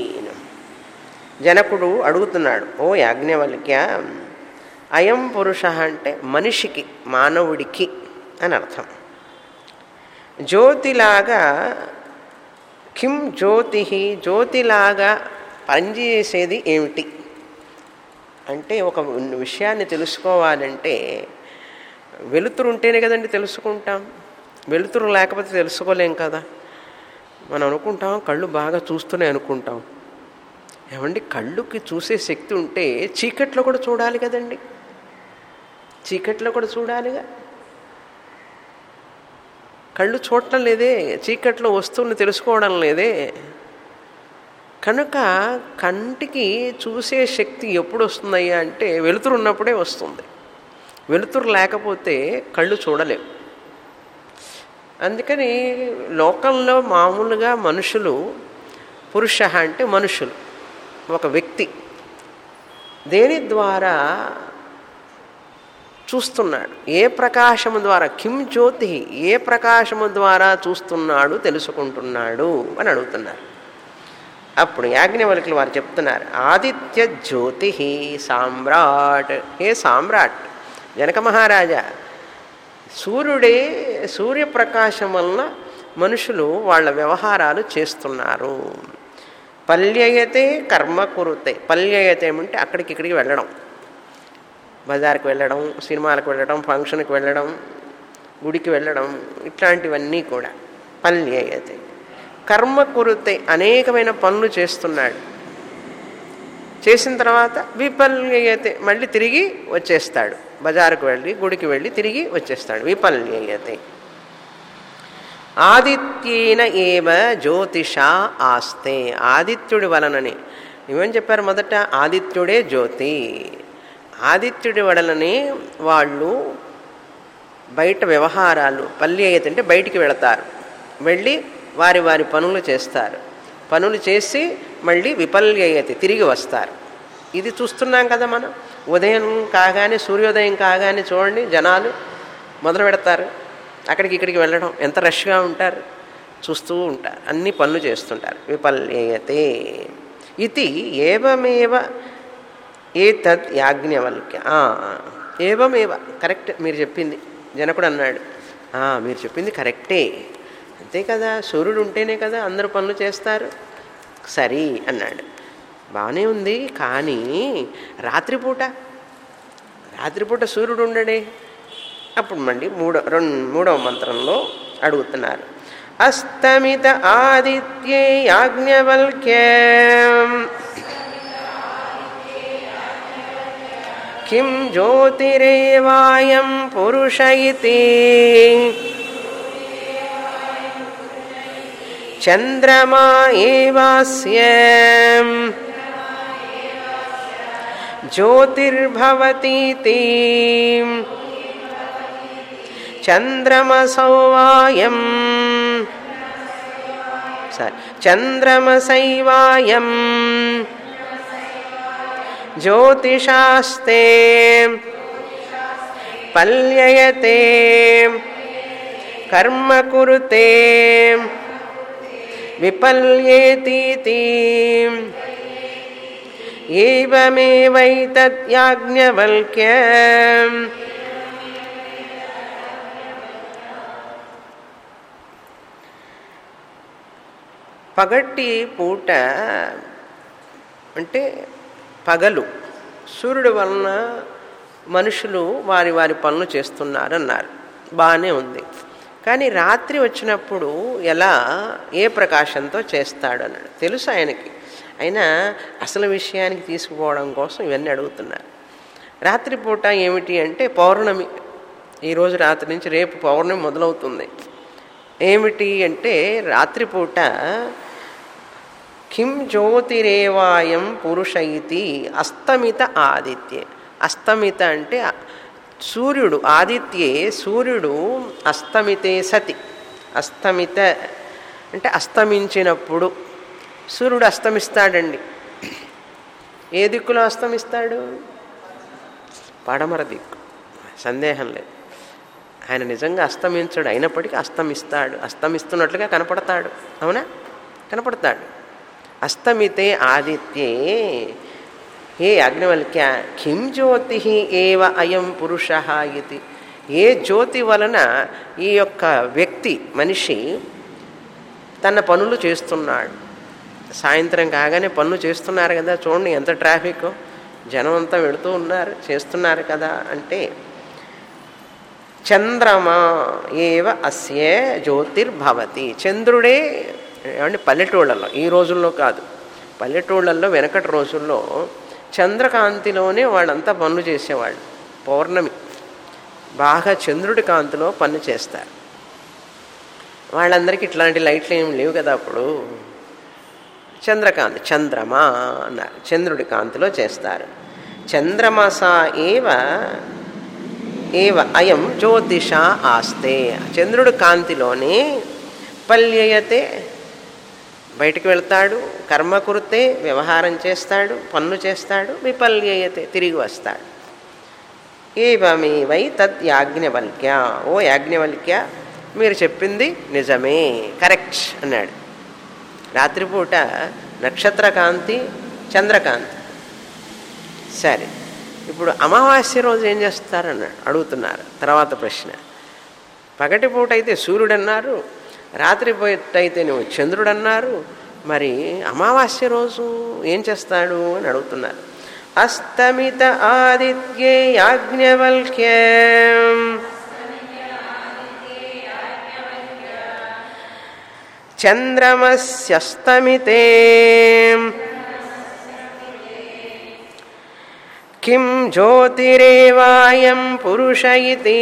జనకుడు అడుగుతున్నాడు, ఓ యాజ్ఞవల్క్య, అయం పురుషః అంటే మనిషికి, మానవుడికి అని అర్థం. జ్యోతిలాగా కిం జ్యోతి, జ్యోతిలాగా పనిచేసేది ఏమిటి అంటే, ఒక విషయాన్ని తెలుసుకోవాలంటే వెలుతురు ఉంటేనే కదండి తెలుసుకుంటాం. వెలుతురు లేకపోతే తెలుసుకోలేం కదా. మనం అనుకుంటాం కళ్ళు బాగా చూస్తూనే అనుకుంటాం. ఏమండి, కళ్ళుకి చూసే శక్తి ఉంటే చీకట్లో కూడా చూడాలి కదండి, చీకట్లో కూడా చూడాలిగా. కళ్ళు చూడటం లేదే, చీకట్లో వస్తువుని తెలుసుకోవడం లేదే. కనుక కంటికి చూసే శక్తి ఎప్పుడు వస్తుందయ్యా అంటే వెలుతురు ఉన్నప్పుడే వస్తుంది. వెలుతురు లేకపోతే కళ్ళు చూడలేవు. అందుకని లోకంలో మామూలుగా మనుషులు, పురుష అంటే మనుషులు, ఒక వ్యక్తి దేని ద్వారా చూస్తున్నాడు, ఏ ప్రకాశము ద్వారా, కిం జ్యోతి, ఏ ప్రకాశము ద్వారా చూస్తున్నాడు, తెలుసుకుంటున్నాడు అని అడుగుతున్నారు. అప్పుడు యాజ్ఞవల్కులు వారు చెప్తున్నారు, ఆదిత్య జ్యోతి సామ్రాట్. హే సామ్రాట్ జనక మహారాజా, సూర్యుడే, సూర్యప్రకాశం వలన మనుషులు వాళ్ళ వ్యవహారాలు చేస్తున్నారు. పల్యయతే కర్మ కురుతే. పల్యయతే అంటే అక్కడికి ఇక్కడికి వెళ్ళడం, బజార్కి వెళ్ళడం, సినిమాలకు వెళ్ళడం, ఫంక్షన్కి వెళ్ళడం, గుడికి వెళ్ళడం, ఇట్లాంటివన్నీ కూడా పల్యయతే. కర్మ కురుతే అనేకమైన పనులు చేస్తున్నాడు చేసిన తర్వాత విపల్యయతే మళ్ళీ తిరిగి వచ్చేస్తాడు. బజారుకు వెళ్ళి గుడికి వెళ్ళి తిరిగి వచ్చేస్తాడు. విపల్యయతే. ఆదిత్యేన ఏవ జ్యోతిషా ఆస్తే. ఆదిత్యుడి వలనని ఏమని చెప్పారు మొదట? ఆదిత్యుడే జ్యోతి. ఆదిత్యుడి వలననే వాళ్ళు బయట వ్యవహారాలు పల్యయత అంటే బయటికి వెళతారు. వెళ్ళి వారి వారి పనులు చేస్తారు. పనులు చేసి మళ్ళీ విపల్యయతి తిరిగి వస్తారు. ఇది చూస్తున్నాం కదా మనం. ఉదయం కాగానే సూర్యోదయం కాగానే చూడండి జనాలు మొదలు పెడతారు అక్కడికి ఇక్కడికి వెళ్ళడం. ఎంత రష్గా ఉంటారు, చూస్తూ ఉంటారు, అన్ని పనులు చేస్తుంటారు. విపల్యయతే ఇది ఏవమేవ ఏతద్ యాజ్ఞవల్క్య. ఏవమేవ కరెక్ట్ మీరు చెప్పింది. జనకుడు అన్నాడు మీరు చెప్పింది కరెక్టే, అంతే కదా, సూర్యుడు ఉంటేనే కదా అందరూ పనులు చేస్తారు. సరి అన్నాడు. బాగానే ఉంది, కానీ రాత్రిపూట రాత్రిపూట సూర్యుడు ఉండడే. అప్పుడు మళ్ళీ మూడో రెండు మూడవ మంత్రంలో అడుగుతున్నారు. అస్తమిత ఆదిత్యే యాజ్ఞవల్క్యం కిం జ్యోతిరేవాయం పురుష ఇతి చంద్రమా ఏవాస్యం జ్యోతిర్భవతీతి చంద్రమసౌ వాయం సారీ చంద్రమసైవాయం జ్యోతిషాస్తే పల్యయతే కర్మ కురుతే విపల్యేతీతి ఏవమేవైతద్ యాజ్ఞవల్క్యం. పగటి పూట అంటే పగలు సూర్యుడి వలన మనుషులు వారి వారి పనులు చేస్తున్నారన్నారు. బాగానే ఉంది. కానీ రాత్రి వచ్చినప్పుడు ఎలా ఏ ప్రకాశంతో చేస్తాడు అన్నాడు. తెలుసు ఆయనకి. అయినా అసలు విషయానికి తీసుకుపోవడం కోసం ఇవన్నీ అడుగుతున్నారు. రాత్రిపూట ఏమిటి అంటే పౌర్ణమి. ఈరోజు రాత్రి నుంచి రేపు పౌర్ణమి మొదలవుతుంది. ఏమిటి అంటే రాత్రిపూట కిం జ్యోతిరేవాయం పురుష ఇతి అస్తమిత ఆదిత్యే. అస్తమిత అంటే సూర్యుడు, ఆదిత్యే సూర్యుడు అస్తమితే సతి. అస్తమిత అంటే అస్తమించినప్పుడు సూర్యుడు అస్తమిస్తాడండి. ఏ దిక్కులో అస్తమిస్తాడు? పడమర దిక్కు, సందేహం లేదు. ఆయన నిజంగా అస్తమించడు, అయినప్పటికీ అస్తమిస్తాడు. అస్తమిస్తున్నట్లుగా కనపడతాడు. అవునా? కనపడతాడు. అస్తమితే ఆదిత్యే హే అగ్నివల్క్య కిం జ్యోతి ఏవ అయం పురుష ఇది. ఏ జ్యోతి వలన ఈ యొక్క వ్యక్తి మనిషి తన పనులు చేస్తున్నాడు. సాయంత్రం కాగానే పనులు చేస్తున్నారు కదా, చూడండి ఎంత ట్రాఫిక్, జనం అంతా వెళుతూ ఉన్నారు, చేస్తున్నారు కదా. అంటే చంద్రమా ఏవ అస్య జ్యోతిర్భవతి. చంద్రుడే ఏమంటే పల్లెటూళ్ళల్లో, ఈ రోజుల్లో కాదు, పల్లెటూళ్ళల్లో వెనకటి రోజుల్లో చంద్రకాంతిలోనే వాళ్ళంతా పనులు చేసేవాళ్ళు. పౌర్ణమి బాగా చంద్రుడి కాంతిలో పనులు చేస్తారు. వాళ్ళందరికీ ఇట్లాంటి లైట్లు ఏమి లేవు కదా అప్పుడు. చంద్రకాంతి చంద్రమా అన్నారు. చంద్రుడి కాంతిలో చేస్తారు. చంద్రమస ఏవ ఏవ అయం జ్యోతిష ఆస్తే. చంద్రుడి కాంతిలోనే పల్యయతే బయటికి వెళ్తాడు, కర్మ కురితే వ్యవహారం చేస్తాడు, పనులు చేస్తాడు, విపల్యయతే తిరిగి వస్తాడు. ఏవమేవై తద్ యాజ్ఞవల్క్య. ఓ యాజ్ఞవల్క్య మీరు చెప్పింది నిజమే, కరెక్ట్ అన్నాడు. రాత్రిపూట నక్షత్రకాంతి, చంద్రకాంతి. సరే, ఇప్పుడు అమావాస్య రోజు ఏం చేస్తారన్నాడు అడుగుతున్నారు. తర్వాత ప్రశ్న. పగటిపూట అయితే సూర్యుడు అన్నారు, రాత్రిపూట అయితే నువ్వు చంద్రుడు అన్నారు, మరి అమావాస్య రోజు ఏం చేస్తాడు అని అడుగుతున్నారు. అస్తమిత ఆదిత్యే యాజ్ఞవల్క్యం చంద్రమస్యస్తమితే కిం జ్యోతిరేవాయం పురుష ఇతి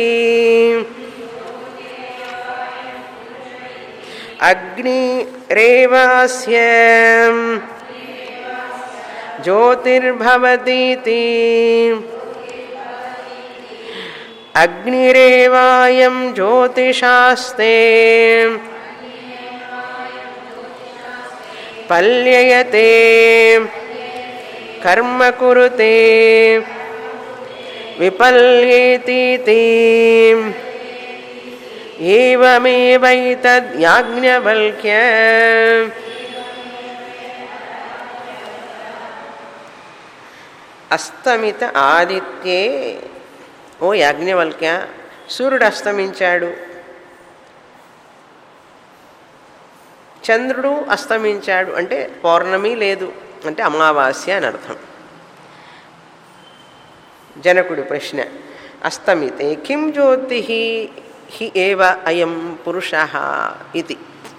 అగ్నిరేవాస్య జ్యోతిర్భవతీతి అగ్నిరేవాయం జ్యోతిషాస్తే పల్యయతే కర్మ కురుతే విపల్యేతి ఏవమేవైతద్ యాజ్ఞవల్క్య అస్తమిత ఆదిత్యే. ఓ యాజ్ఞవల్క్య, సూర్యుడు అస్తమించాడు, చంద్రుడు అస్తమించాడు అంటే పౌర్ణమి లేదు అంటే అమావాస్య అని అర్థం. జనకుడి ప్రశ్న. అస్తమితే కిం జ్యోతి హి ఏవ అయం పురుష ఇది.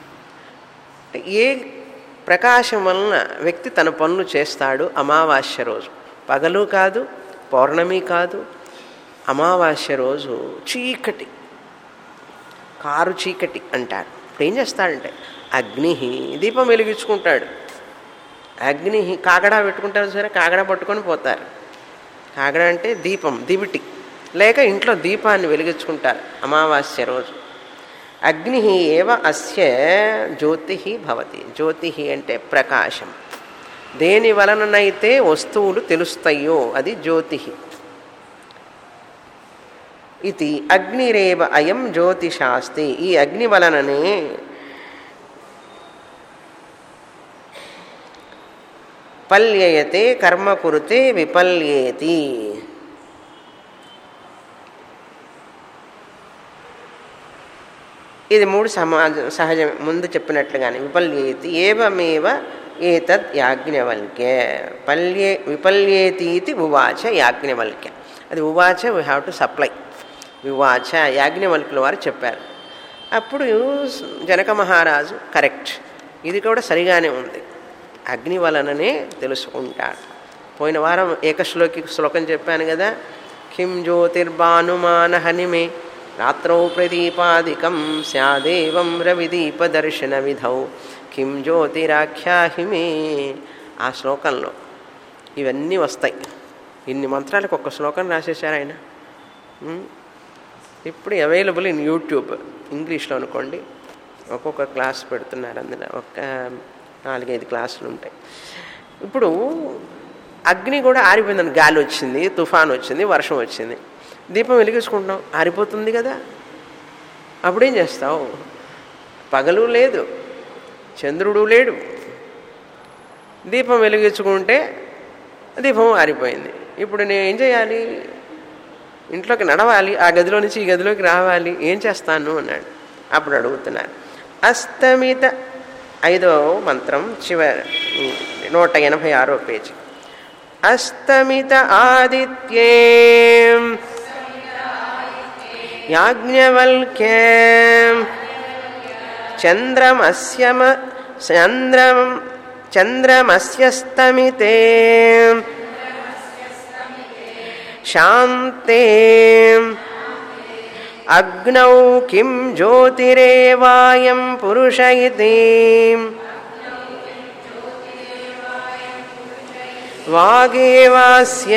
ఏ ప్రకాశం వలన వ్యక్తి తన పనులు చేస్తాడు అమావాస్య రోజు? పగలు కాదు, పౌర్ణమి కాదు, అమావాస్య రోజు చీకటి, కారు చీకటి అంటారు. ఇప్పుడు ఏం చేస్తాడంటే అగ్ని దీపం వెలిగించుకుంటాడు. అగ్ని కాగడా పెట్టుకుంటారు సరే, కాగడా పట్టుకొని పోతారు. కాగడా అంటే దీపం, దివిటి, లేక ఇంట్లో దీపాన్ని వెలిగించుకుంటారు అమావాస్య రోజు. అగ్ని ఏవ అస్య జ్యోతి భవతి. జ్యోతి అంటే ప్రకాశం. దేని వలననైతే వస్తువులు తెలుస్తాయో అది జ్యోతి. ఇది అగ్నిరేవ అయం జ్యోతిషాస్తి. ఈ అగ్ని వలననే పల్యయతే కర్మ కురుతే విపల్యేతి. ఇది మూడు సమాజ సహజం. ముందు చెప్పినట్లుగానే విపల్యేతి ఏవమేవ ఏతద్ యాజ్ఞవల్క్య. పల్యే విపల్యేతి ఇది ఉవాచ యాజ్ఞవల్క్య. అది ఉవాచ వీ హ్యావ్ టు సప్లై. వివాచ యాజ్ఞవల్కుల వారు చెప్పారు. అప్పుడు జనక మహారాజు కరెక్ట్, ఇది కూడా సరిగానే ఉంది, అగ్ని వలననే తెలుసుకుంటాడు. పోయిన వారం ఏకశ్లోకి శ్లోకం చెప్పాను కదా. కిం జ్యోతిర్భానుమాన హనిమే రాత్రౌ ప్రదీపాదికం స్యాదేవం రవిదీపదర్శన విధౌ కిం జ్యోతిరాఖ్యాహిమే. ఆ శ్లోకంలో ఇవన్నీ వస్తాయి. ఇన్ని మంత్రాలకు ఒక్క శ్లోకం రాసేశారు ఆయన. ఇప్పుడు అవైలబుల్ ఇన్ యూట్యూబ్, ఇంగ్లీష్లో అనుకోండి. ఒక్కొక్క క్లాస్ పెడుతున్నారు, అందులో ఒక నాలుగైదు క్లాసులు ఉంటాయి. ఇప్పుడు అగ్ని కూడా ఆరిపోయిందని, గాలి వచ్చింది, తుఫాన్ వచ్చింది, వర్షం వచ్చింది, దీపం వెలిగించుకుంటున్నాం, ఆరిపోతుంది కదా. అప్పుడేం చేస్తావు? పగలు లేదు, చంద్రుడు లేడు, దీపం వెలిగించుకుంటే దీపం ఆరిపోయింది. ఇప్పుడు నేను ఏం చేయాలి? ఇంట్లోకి నడవాలి, ఆ గదిలో నుంచి ఈ గదిలోకి రావాలి, ఏం చేస్తాను అన్నాడు. అప్పుడు అడుగుతున్నారు. అస్తమిత ఐదో మంత్రం చివరి నూట ఎనభై ఆరో పేజీ. అస్తమిత ఆదిత్యే యాజ్ఞవల్క్య చంద్రమస్యమ చంద్రం చంద్రమస్యస్తమితే శాంతే అగ్నౌ కిం జ్యోతిరేవాయం పురుష ఇతి వాగేవాస్య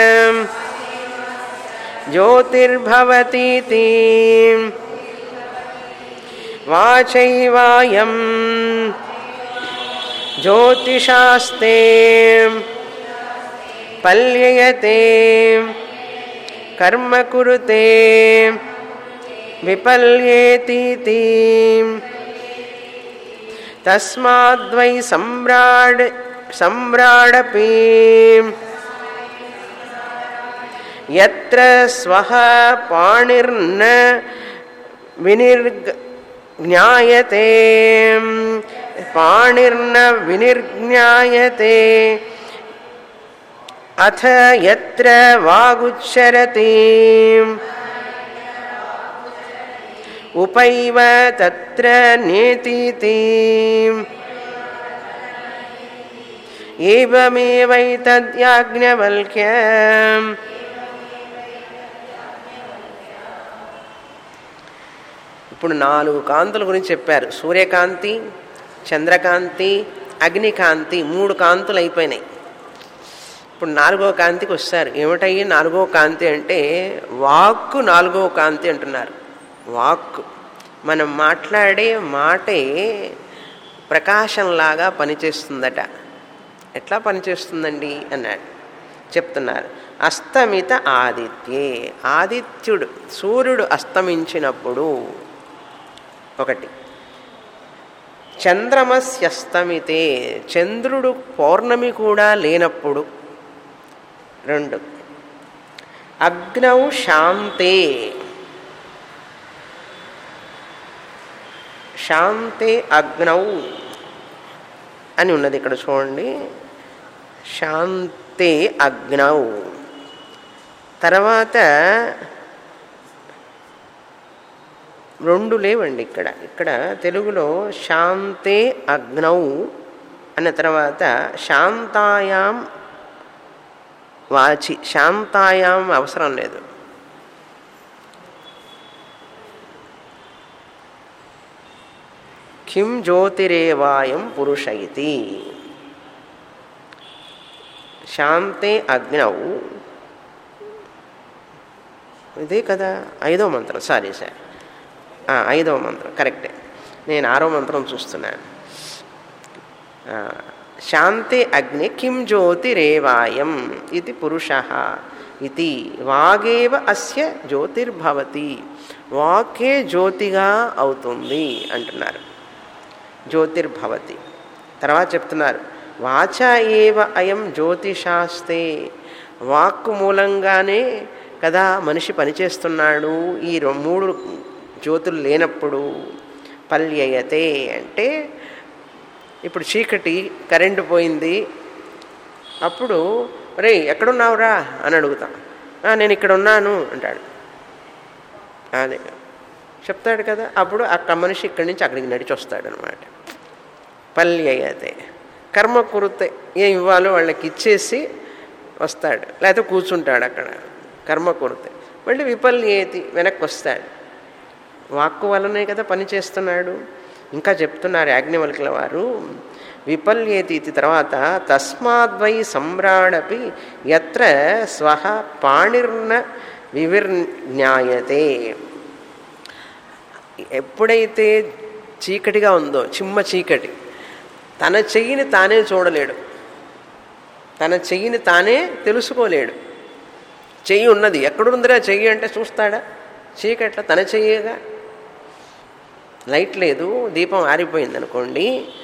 జ్యోతిర్భవతీతి వాచైవాయం జ్యోతిషాస్తే పల్యయతే కర్మ కురుతే విపల్యేతి తస్మాద్వై సమ్రాడ్ సమ్రాడపి యత్ర స్వః పాణిర్న వినిర్జ్ఞాయతే పాణిర్న వినిర్జ్ఞాయతే అథ యత్ర వాగుచ్చరతి ఉపైవ తత్ర నేతితి ఏవమేవైతద్యాజ్ఞవల్క్య ఇప్పుడు నాలుగు కాంతుల గురించి చెప్పారు. సూర్యకాంతి, చంద్రకాంతి, అగ్నికాంతి, మూడు కాంతులు అయిపోయినాయి. ఇప్పుడు నాలుగో కాంతికి వస్తారు. ఏమిటయ్యి నాలుగో కాంతి అంటే వాక్కు నాలుగో కాంతి అంటున్నారు. వాక్కు మనం మాట్లాడే మాటే ప్రకాశంలాగా పనిచేస్తుందట. ఎట్లా పనిచేస్తుందండి అన్నాడు. చెప్తున్నారు. అస్తమిత ఆదిత్యే, ఆదిత్యుడు సూర్యుడు అస్తమించినప్పుడు ఒకటి, చంద్రమస్యస్తమితే చంద్రుడు పౌర్ణమి కూడా లేనప్పుడు రెండు, అగ్నౌ శాంతే శాంతే అగ్నౌ అని ఉన్నది ఇక్కడ చూడండి. శాంతే అగ్నౌ. తర్వాత రెండు లేవండి ఇక్కడ. ఇక్కడ తెలుగులో శాంతే అగ్నౌ అన్న తర్వాత శాంతాయాం వాచి, శాంతాయాం అవసరం లేదు. కిం జ్యోతిరేవాయం పురుష ఇతి. శాంతే అగ్నౌ ఇదే కదా ఐదో మంత్రం. సారీ సార్, ఐదవ మంత్రం కరెక్టే. నేను ఆరో మంత్రం చూస్తున్నాను. శాంతే అగ్ని కిం జ్యోతిరేవాయం ఇది పురుష ఇది వాగేవ అస్య జ్యోతిర్భవతి. వాకే జ్యోతిగా అవుతుంది అంటున్నారు. జ్యోతిర్భవతి. తర్వాత చెప్తున్నారు వాచ ఏవ అయం జ్యోతిషాస్తే. వాక్కు మూలంగానే కదా మనిషి పనిచేస్తున్నాడు. ఈ మూడు జ్యోతులు లేనప్పుడు పల్యయతే అంటే ఇప్పుడు చీకటి, కరెంటు పోయింది. అప్పుడు రే ఎక్కడున్నావురా అని అడుగుతాం. నేను ఇక్కడ ఉన్నాను అంటాడు. అదే చెప్తాడు కదా. అప్పుడు అక్క మనిషి ఇక్కడి నుంచి అక్కడికి నడిచి వస్తాడు అనమాట. పల్యయతే. కర్మ కురుతే, ఏం ఇవ్వాలో వాళ్ళకి ఇచ్చేసి వస్తాడు, లేకపోతే కూర్చుంటాడు అక్కడ. కర్మ కురుతే. మళ్ళీ విపల్యేతి, వెనక్కి వస్తాడు. వాక్కు వలనే కదా పని చేస్తున్నాడు. ఇంకా చెప్తున్నారు యాజ్ఞవల్కుల వారు, విపల్యేతి తర్వాత తస్మాద్వై సమ్రాడపి యత్ర స్వహ పాణిర్న వివిర్జ్ఞాయతే. ఎప్పుడైతే చీకటిగా ఉందో, చిమ్మ చీకటి, తన చెయ్యిని తానే చూడలేడు, తన చెయ్యిని తానే తెలుసుకోలేడు. చెయ్యి ఉన్నది, ఎక్కడుందిరా చెయ్యి అంటే చూస్తాడా? చీకట్ల తన చెయ్యేగా. లైట్ లేదు, దీపం ఆరిపోయింది అనుకోండి,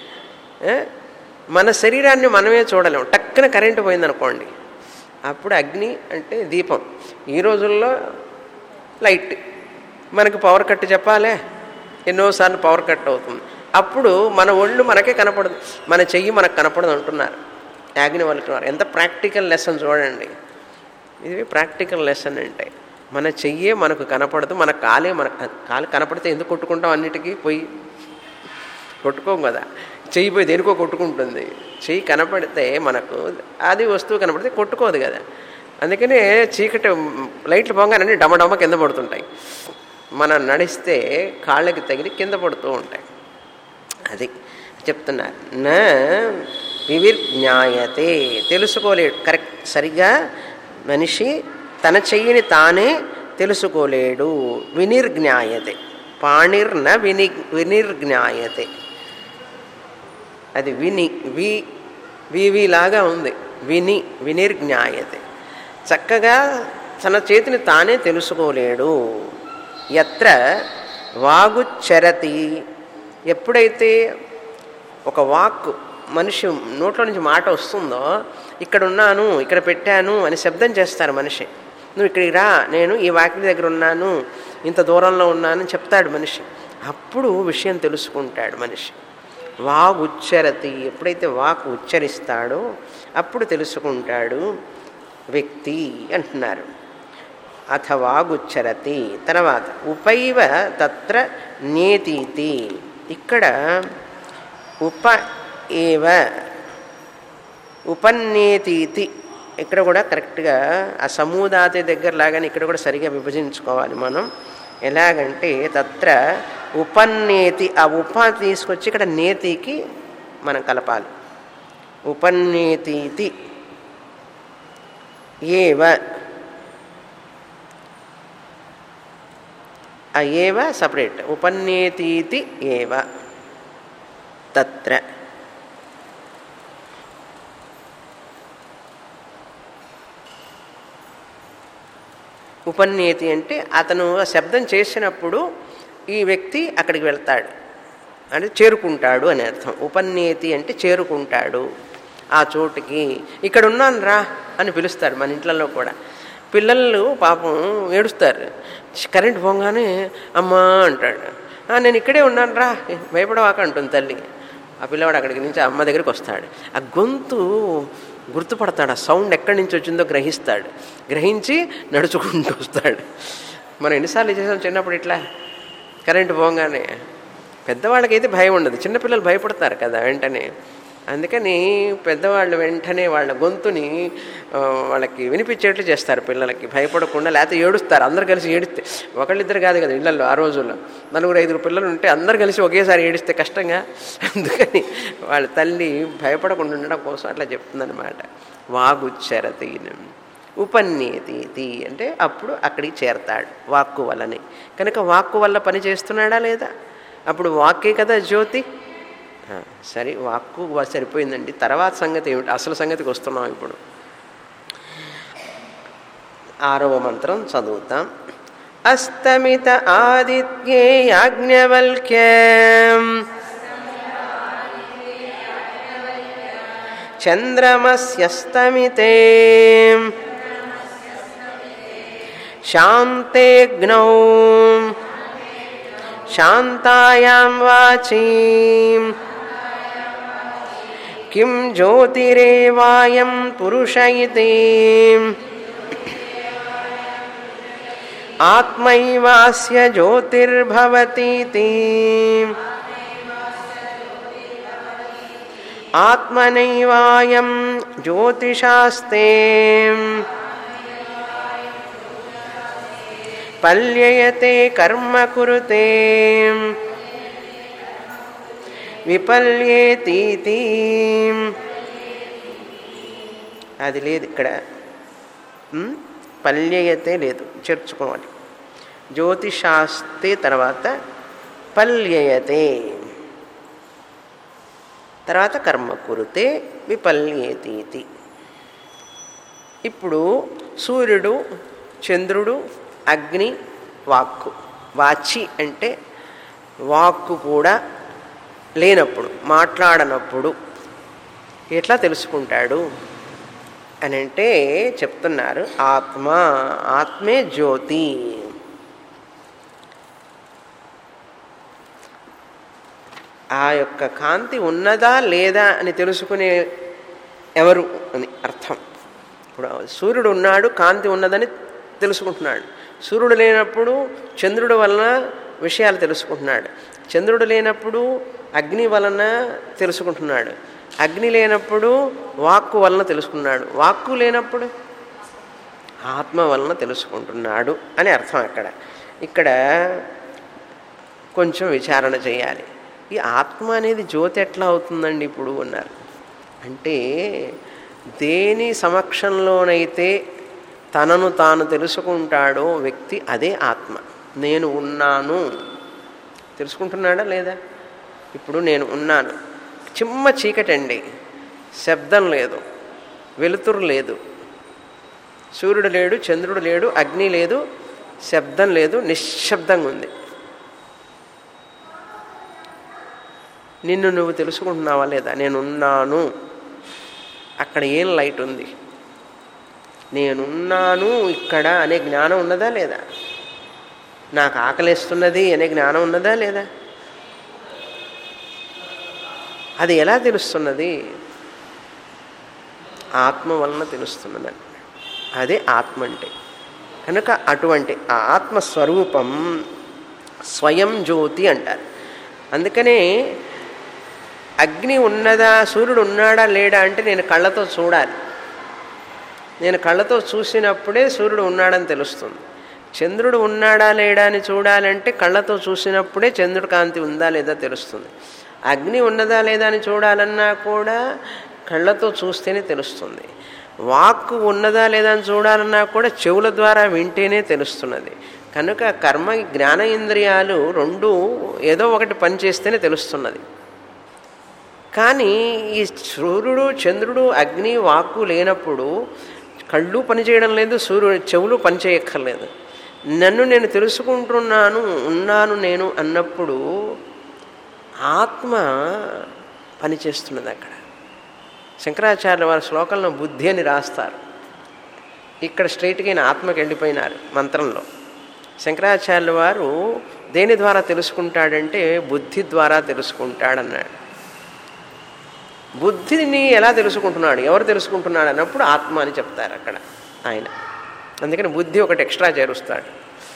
మన శరీరాన్ని మనమే చూడలేము. టక్కున కరెంటు పోయిందనుకోండి, అప్పుడు అగ్ని అంటే దీపం. ఈ రోజుల్లో లైట్, మనకు పవర్ కట్ చెప్పాలే, ఎన్నోసార్లు పవర్ కట్ అవుతుంది. అప్పుడు మన ఒళ్ళు మనకే కనపడదు, మన చెయ్యి మనకు కనపడదు అంటున్నారు యాజ్ఞవల్కుల. ఎంత ప్రాక్టికల్ లెసన్ చూడండి. ఇది ప్రాక్టికల్ లెసన్ అంటే మన చెయ్యే మనకు కనపడదు, మన కాలే మన కాలు కనపడితే ఎందుకు కొట్టుకుంటాం? అన్నిటికీ పోయి కొట్టుకోం కదా. చెయ్యి పోయి దేనికో కొట్టుకుంటుంది. చెయ్యి కనపడితే మనకు అది వస్తువు కనపడితే కొట్టుకోదు కదా. అందుకనే చీకటి లైట్లు పోగానే డమడమ కింద పడుతుంటాయి. మనం నడిస్తే కాళ్ళకి తగిలి కింద పడుతూ ఉంటాయి. అది చెప్తున్నారు. నా వివిర్జ్ఞాయతే, తెలుసుకోలేడు. కరెక్ట్, సరిగ్గా మనిషి తన చెయ్యిని తానే తెలుసుకోలేడు. వినిర్జ్ఞాయతే, పాణిర్న విని వినిర్జ్ఞాయతే. అది విని వి వివిలాగా ఉంది. విని వినిర్జ్ఞాయతే, చక్కగా తన చేతిని తానే తెలుసుకోలేడు. యత్ర వాగుచ్చరతి, ఎప్పుడైతే ఒక వాక్కు మనిషి నోట్లో నుంచి మాట వస్తుందో, ఇక్కడ ఉన్నాను, ఇక్కడ పెట్టాను అని శబ్దం చేస్తారు మనిషి. నువ్వు ఇక్కడికి రా, నేను ఈ వాకిలి దగ్గర ఉన్నాను, ఇంత దూరంలో ఉన్నాను చెప్తాడు మనిషి. అప్పుడు విషయం తెలుసుకుంటాడు మనిషి. వాగ్ ఉచ్చరతి, ఎప్పుడైతే వాక్ ఉచ్చరిస్తాడో అప్పుడు తెలుసుకుంటాడు వ్యక్తి అంటున్నారు. అథ వాగుచ్చరతి. తర్వాత ఉపైవ తత్ర నేతీతి. ఇక్కడ ఉప ఏవ ఉపన్నేతీతి ఇక్కడ కూడా కరెక్ట్గా ఆ సమూదాతి దగ్గర లాగానే ఇక్కడ కూడా సరిగా విభజించుకోవాలి మనం. ఎలాగంటే తత్ర ఉపన్నేతి, ఆ ఉప తీసుకొచ్చి ఇక్కడ నేతికి మనం కలపాలి. ఉపన్నేతీతి ఏవ, ఆ ఏవ సపరేట్. ఉపన్నేతీతి ఏవ తత్ర. ఉపన్నేతి అంటే అతను శబ్దం చేసినప్పుడు ఈ వ్యక్తి అక్కడికి వెళ్తాడు అంటే చేరుకుంటాడు అని అర్థం. ఉపన్నేతి అంటే చేరుకుంటాడు ఆ చోటుకి. ఇక్కడ ఉన్నాను రా అని పిలుస్తాడు. మన ఇంట్లలో కూడా పిల్లలు పాపం ఏడుస్తారు. కరెంట్ పోగానే అమ్మా అంటాడు. నేను ఇక్కడే ఉన్నాను రా భయపడవాక అంటుంది తల్లి. ఆ పిల్లవాడు అక్కడికి నుంచి అమ్మ దగ్గరికి వస్తాడు. ఆ గొంతు గుర్తుపడతాడు, ఆ సౌండ్ ఎక్కడి నుంచి వచ్చిందో గ్రహిస్తాడు. గ్రహించి నడుచుకుంటూ వస్తాడు. మనం ఎన్నిసార్లు చేసాం చిన్నప్పుడు ఇట్లా కరెంటు పోగానే. పెద్దవాళ్ళకైతే భయం ఉండదు, చిన్నపిల్లలు భయపడతారు కదా వెంటనే. అందుకని పెద్దవాళ్ళు వెంటనే వాళ్ళ గొంతుని వాళ్ళకి వినిపించేట్లు చేస్తారు పిల్లలకి, భయపడకుండా. లేకపోతే ఏడుస్తారు, అందరు కలిసి ఏడిస్తే. ఒకళ్ళిద్దరు కాదు కదా ఇళ్లలో. ఆ రోజుల్లో నలుగురు ఐదుగురు పిల్లలు ఉంటే అందరు కలిసి ఒకేసారి ఏడిస్తే కష్టంగా. అందుకని వాళ్ళ తల్లి భయపడకుండా ఉండడం కోసం అట్లా చెప్తుందన్నమాట. వాగుచ్చరతి ఉపన్నేతి అంటే అప్పుడు అక్కడికి చేరతాడు వాక్కు వల్లనే. కనుక వాక్కు వల్ల పని చేస్తున్నాడా లేదా? అప్పుడు వాక్కే కదా జ్యోతి. సరే, వాక్కు సరిపోయిందండి. తర్వాత సంగతి ఏమిటి? అసలు సంగతికి వస్తున్నాం ఇప్పుడు. ఆరవ మంత్రం చదువుతాం. అస్తమిత ఆదిత్యే యాజ్ఞవల్క్యం చంద్రమస్యస్తమితే శాంతేగ్నౌ శాంతాయాం వాచీం కిం జ్యోతిరేవాయం పురుష ఇతి ఆత్మైవాస్య జ్యోతిర్భవతీతి ఆత్మనైవాయం జ్యోతిషాస్తే పల్యయతే కర్మ కురుతే విపల్యేతీతి. అది లేదు ఇక్కడ, పల్యయతే లేదు, చేర్చుకోవాలి. జ్యోతిషాస్తే తర్వాత పల్యయతే, తర్వాత కర్మ కురుతే విపల్యేతీతి. ఇప్పుడు సూర్యుడు, చంద్రుడు, అగ్ని, వాక్కు. వాచి అంటే వాక్కు కూడా లేనప్పుడు, మాట్లాడనప్పుడు ఎట్లా తెలుసుకుంటాడు అని అంటే చెప్తున్నారు. ఆత్మ, ఆత్మే జ్యోతి. ఆ యొక్క కాంతి ఉన్నదా లేదా అని తెలుసుకునే ఎవరు అని అర్థం. ఇప్పుడు సూర్యుడు ఉన్నాడు, కాంతి ఉన్నదని తెలుసుకుంటున్నాడు. సూర్యుడు లేనప్పుడు చంద్రుడు వలన విషయాలు తెలుసుకుంటున్నాడు. చంద్రుడు లేనప్పుడు అగ్ని వలన తెలుసుకుంటున్నాడు. అగ్ని లేనప్పుడు వాక్కు వలన తెలుసుకున్నాడు. వాక్కు లేనప్పుడు ఆత్మ వలన తెలుసుకుంటున్నాడు అని అర్థం. అక్కడ ఇక్కడ కొంచెం విచారణ చేయాలి. ఈ ఆత్మ అనేది జ్యోతి ఎట్లా అవుతుందండి ఇప్పుడు అన్నారు. అంటే దేని సమక్షంలోనైతే తనను తాను తెలుసుకుంటాడో వ్యక్తి అదే ఆత్మ. నేను ఉన్నాను తెలుసుకుంటున్నాడా లేదా? ఇప్పుడు నేను ఉన్నాను, చిమ్మ చీకటండి, శబ్దం లేదు, వెలుతురు లేదు, సూర్యుడు లేడు, చంద్రుడు లేడు, అగ్ని లేదు, శబ్దం లేదు, నిశ్శబ్దంగా ఉంది. నిన్ను నువ్వు తెలుసుకుంటున్నావా లేదా? నేనున్నాను. అక్కడ ఏం లైట్ ఉంది? నేనున్నాను ఇక్కడ అనే జ్ఞానం ఉన్నదా లేదా? నాకు ఆకలిస్తున్నది అనే జ్ఞానం ఉన్నదా లేదా? అది ఎలా తెలుస్తున్నది? ఆత్మ వలన తెలుస్తున్నదని. అదే ఆత్మ అంటే. కనుక అటువంటి ఆ ఆత్మస్వరూపం స్వయం జ్యోతి అంటారు. అందుకనే అగ్ని ఉన్నదా, సూర్యుడు ఉన్నాడా లేడా అంటే నేను కళ్ళతో చూడాలి. నేను కళ్ళతో చూసినప్పుడే సూర్యుడు ఉన్నాడని తెలుస్తుంది. చంద్రుడు ఉన్నాడా లేడా అని చూడాలంటే కళ్ళతో చూసినప్పుడే చంద్రుడి కాంతి ఉందా లేదా తెలుస్తుంది. అగ్ని ఉన్నదా లేదా అని చూడాలన్నా కూడా కళ్ళతో చూస్తేనే తెలుస్తుంది. వాక్కు ఉన్నదా లేదా అని చూడాలన్నా కూడా చెవుల ద్వారా వింటేనే తెలుస్తున్నది. కనుక కర్మ జ్ఞాన ఇంద్రియాలు రెండు ఏదో ఒకటి పనిచేస్తేనే తెలుస్తున్నది. కానీ ఈ సూర్యుడు, చంద్రుడు, అగ్ని, వాక్కు లేనప్పుడు కళ్ళు పనిచేయడం లేదు, సూర్యుడు చెవులు పనిచేయక్కర్లేదు. నన్ను నేను తెలుసుకుంటున్నాను, ఉన్నాను నేను అన్నప్పుడు ఆత్మ పనిచేస్తున్నది. అక్కడ శంకరాచార్యుల వారి శ్లోకంలో బుద్ధి అని రాస్తారు. ఇక్కడ స్ట్రైట్గా ఆయన ఆత్మకి వెళ్ళిపోయినారు మంత్రంలో. శంకరాచార్యుల వారు దేని ద్వారా తెలుసుకుంటాడంటే బుద్ధి ద్వారా తెలుసుకుంటాడన్నాడు. బుద్ధిని ఎలా తెలుసుకుంటున్నాడు, ఎవరు తెలుసుకుంటున్నాడు అన్నప్పుడు ఆత్మ అని చెప్తారు అక్కడ ఆయన. అందుకని బుద్ధి ఒకటి ఎక్స్ట్రా చేరుస్తాడు.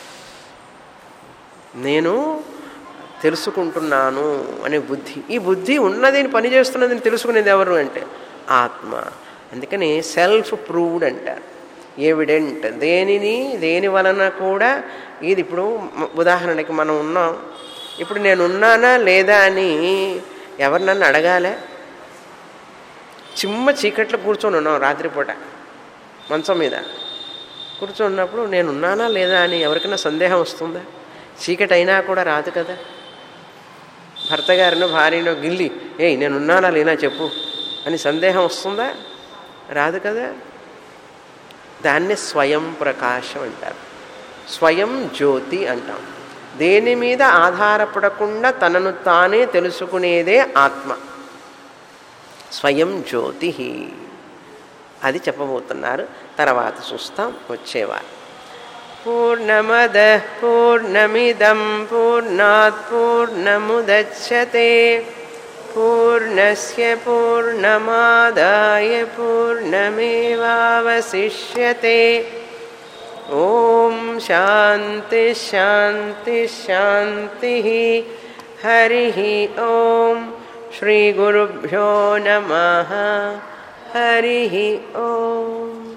నేను తెలుసుకుంటున్నాను అనే బుద్ధి. ఈ బుద్ధి ఉన్నదని పనిచేస్తున్నదని తెలుసుకునేది ఎవరు అంటే ఆత్మ. అందుకని సెల్ఫ్ ప్రూవ్డ్ అంటారు, ఎవిడెంట్. దేనిని దేని వలన కూడా ఇది ఇప్పుడు ఉదాహరణకి మనం ఉన్నాం, ఇప్పుడు నేను ఉన్నానా లేదా అని ఎవరు నన్ను అడగాలే? చిమ్మ చీకట్లో కూర్చొని ఉన్నాం రాత్రిపూట మంచం మీద కూర్చొన్నప్పుడు నేను ఉన్నానా లేదా అని ఎవరికైనా సందేహం వస్తుందా? చీకటి అయినా కూడా రాదు కదా. భర్త గారినో భార్యనో గిల్లి ఏయ్ నేను ఉన్నానా లేనా చెప్పు అని సందేహం వస్తుందా? రాదు కదా. దాన్నే స్వయం ప్రకాశం అంటారు, స్వయం జ్యోతి అంటాం. దేని మీద ఆధారపడకుండా తనను తానే తెలుసుకునేదే ఆత్మ, స్వయం జ్యోతి. అది చెప్పబోతున్నారు, తర్వాత చూస్తాం వచ్చేవారు. పూర్ణమద పూర్ణమిదం పూర్ణాత్ పూర్ణముదచ్యతే పూర్ణస్య పూర్ణమాదాయ పూర్ణమేవావశిష్యతే. ఓం శాంతి శాంతి శాంతి. హరి ఓం. శ్రీ గురుభ్యో నమః. హరి ఓం.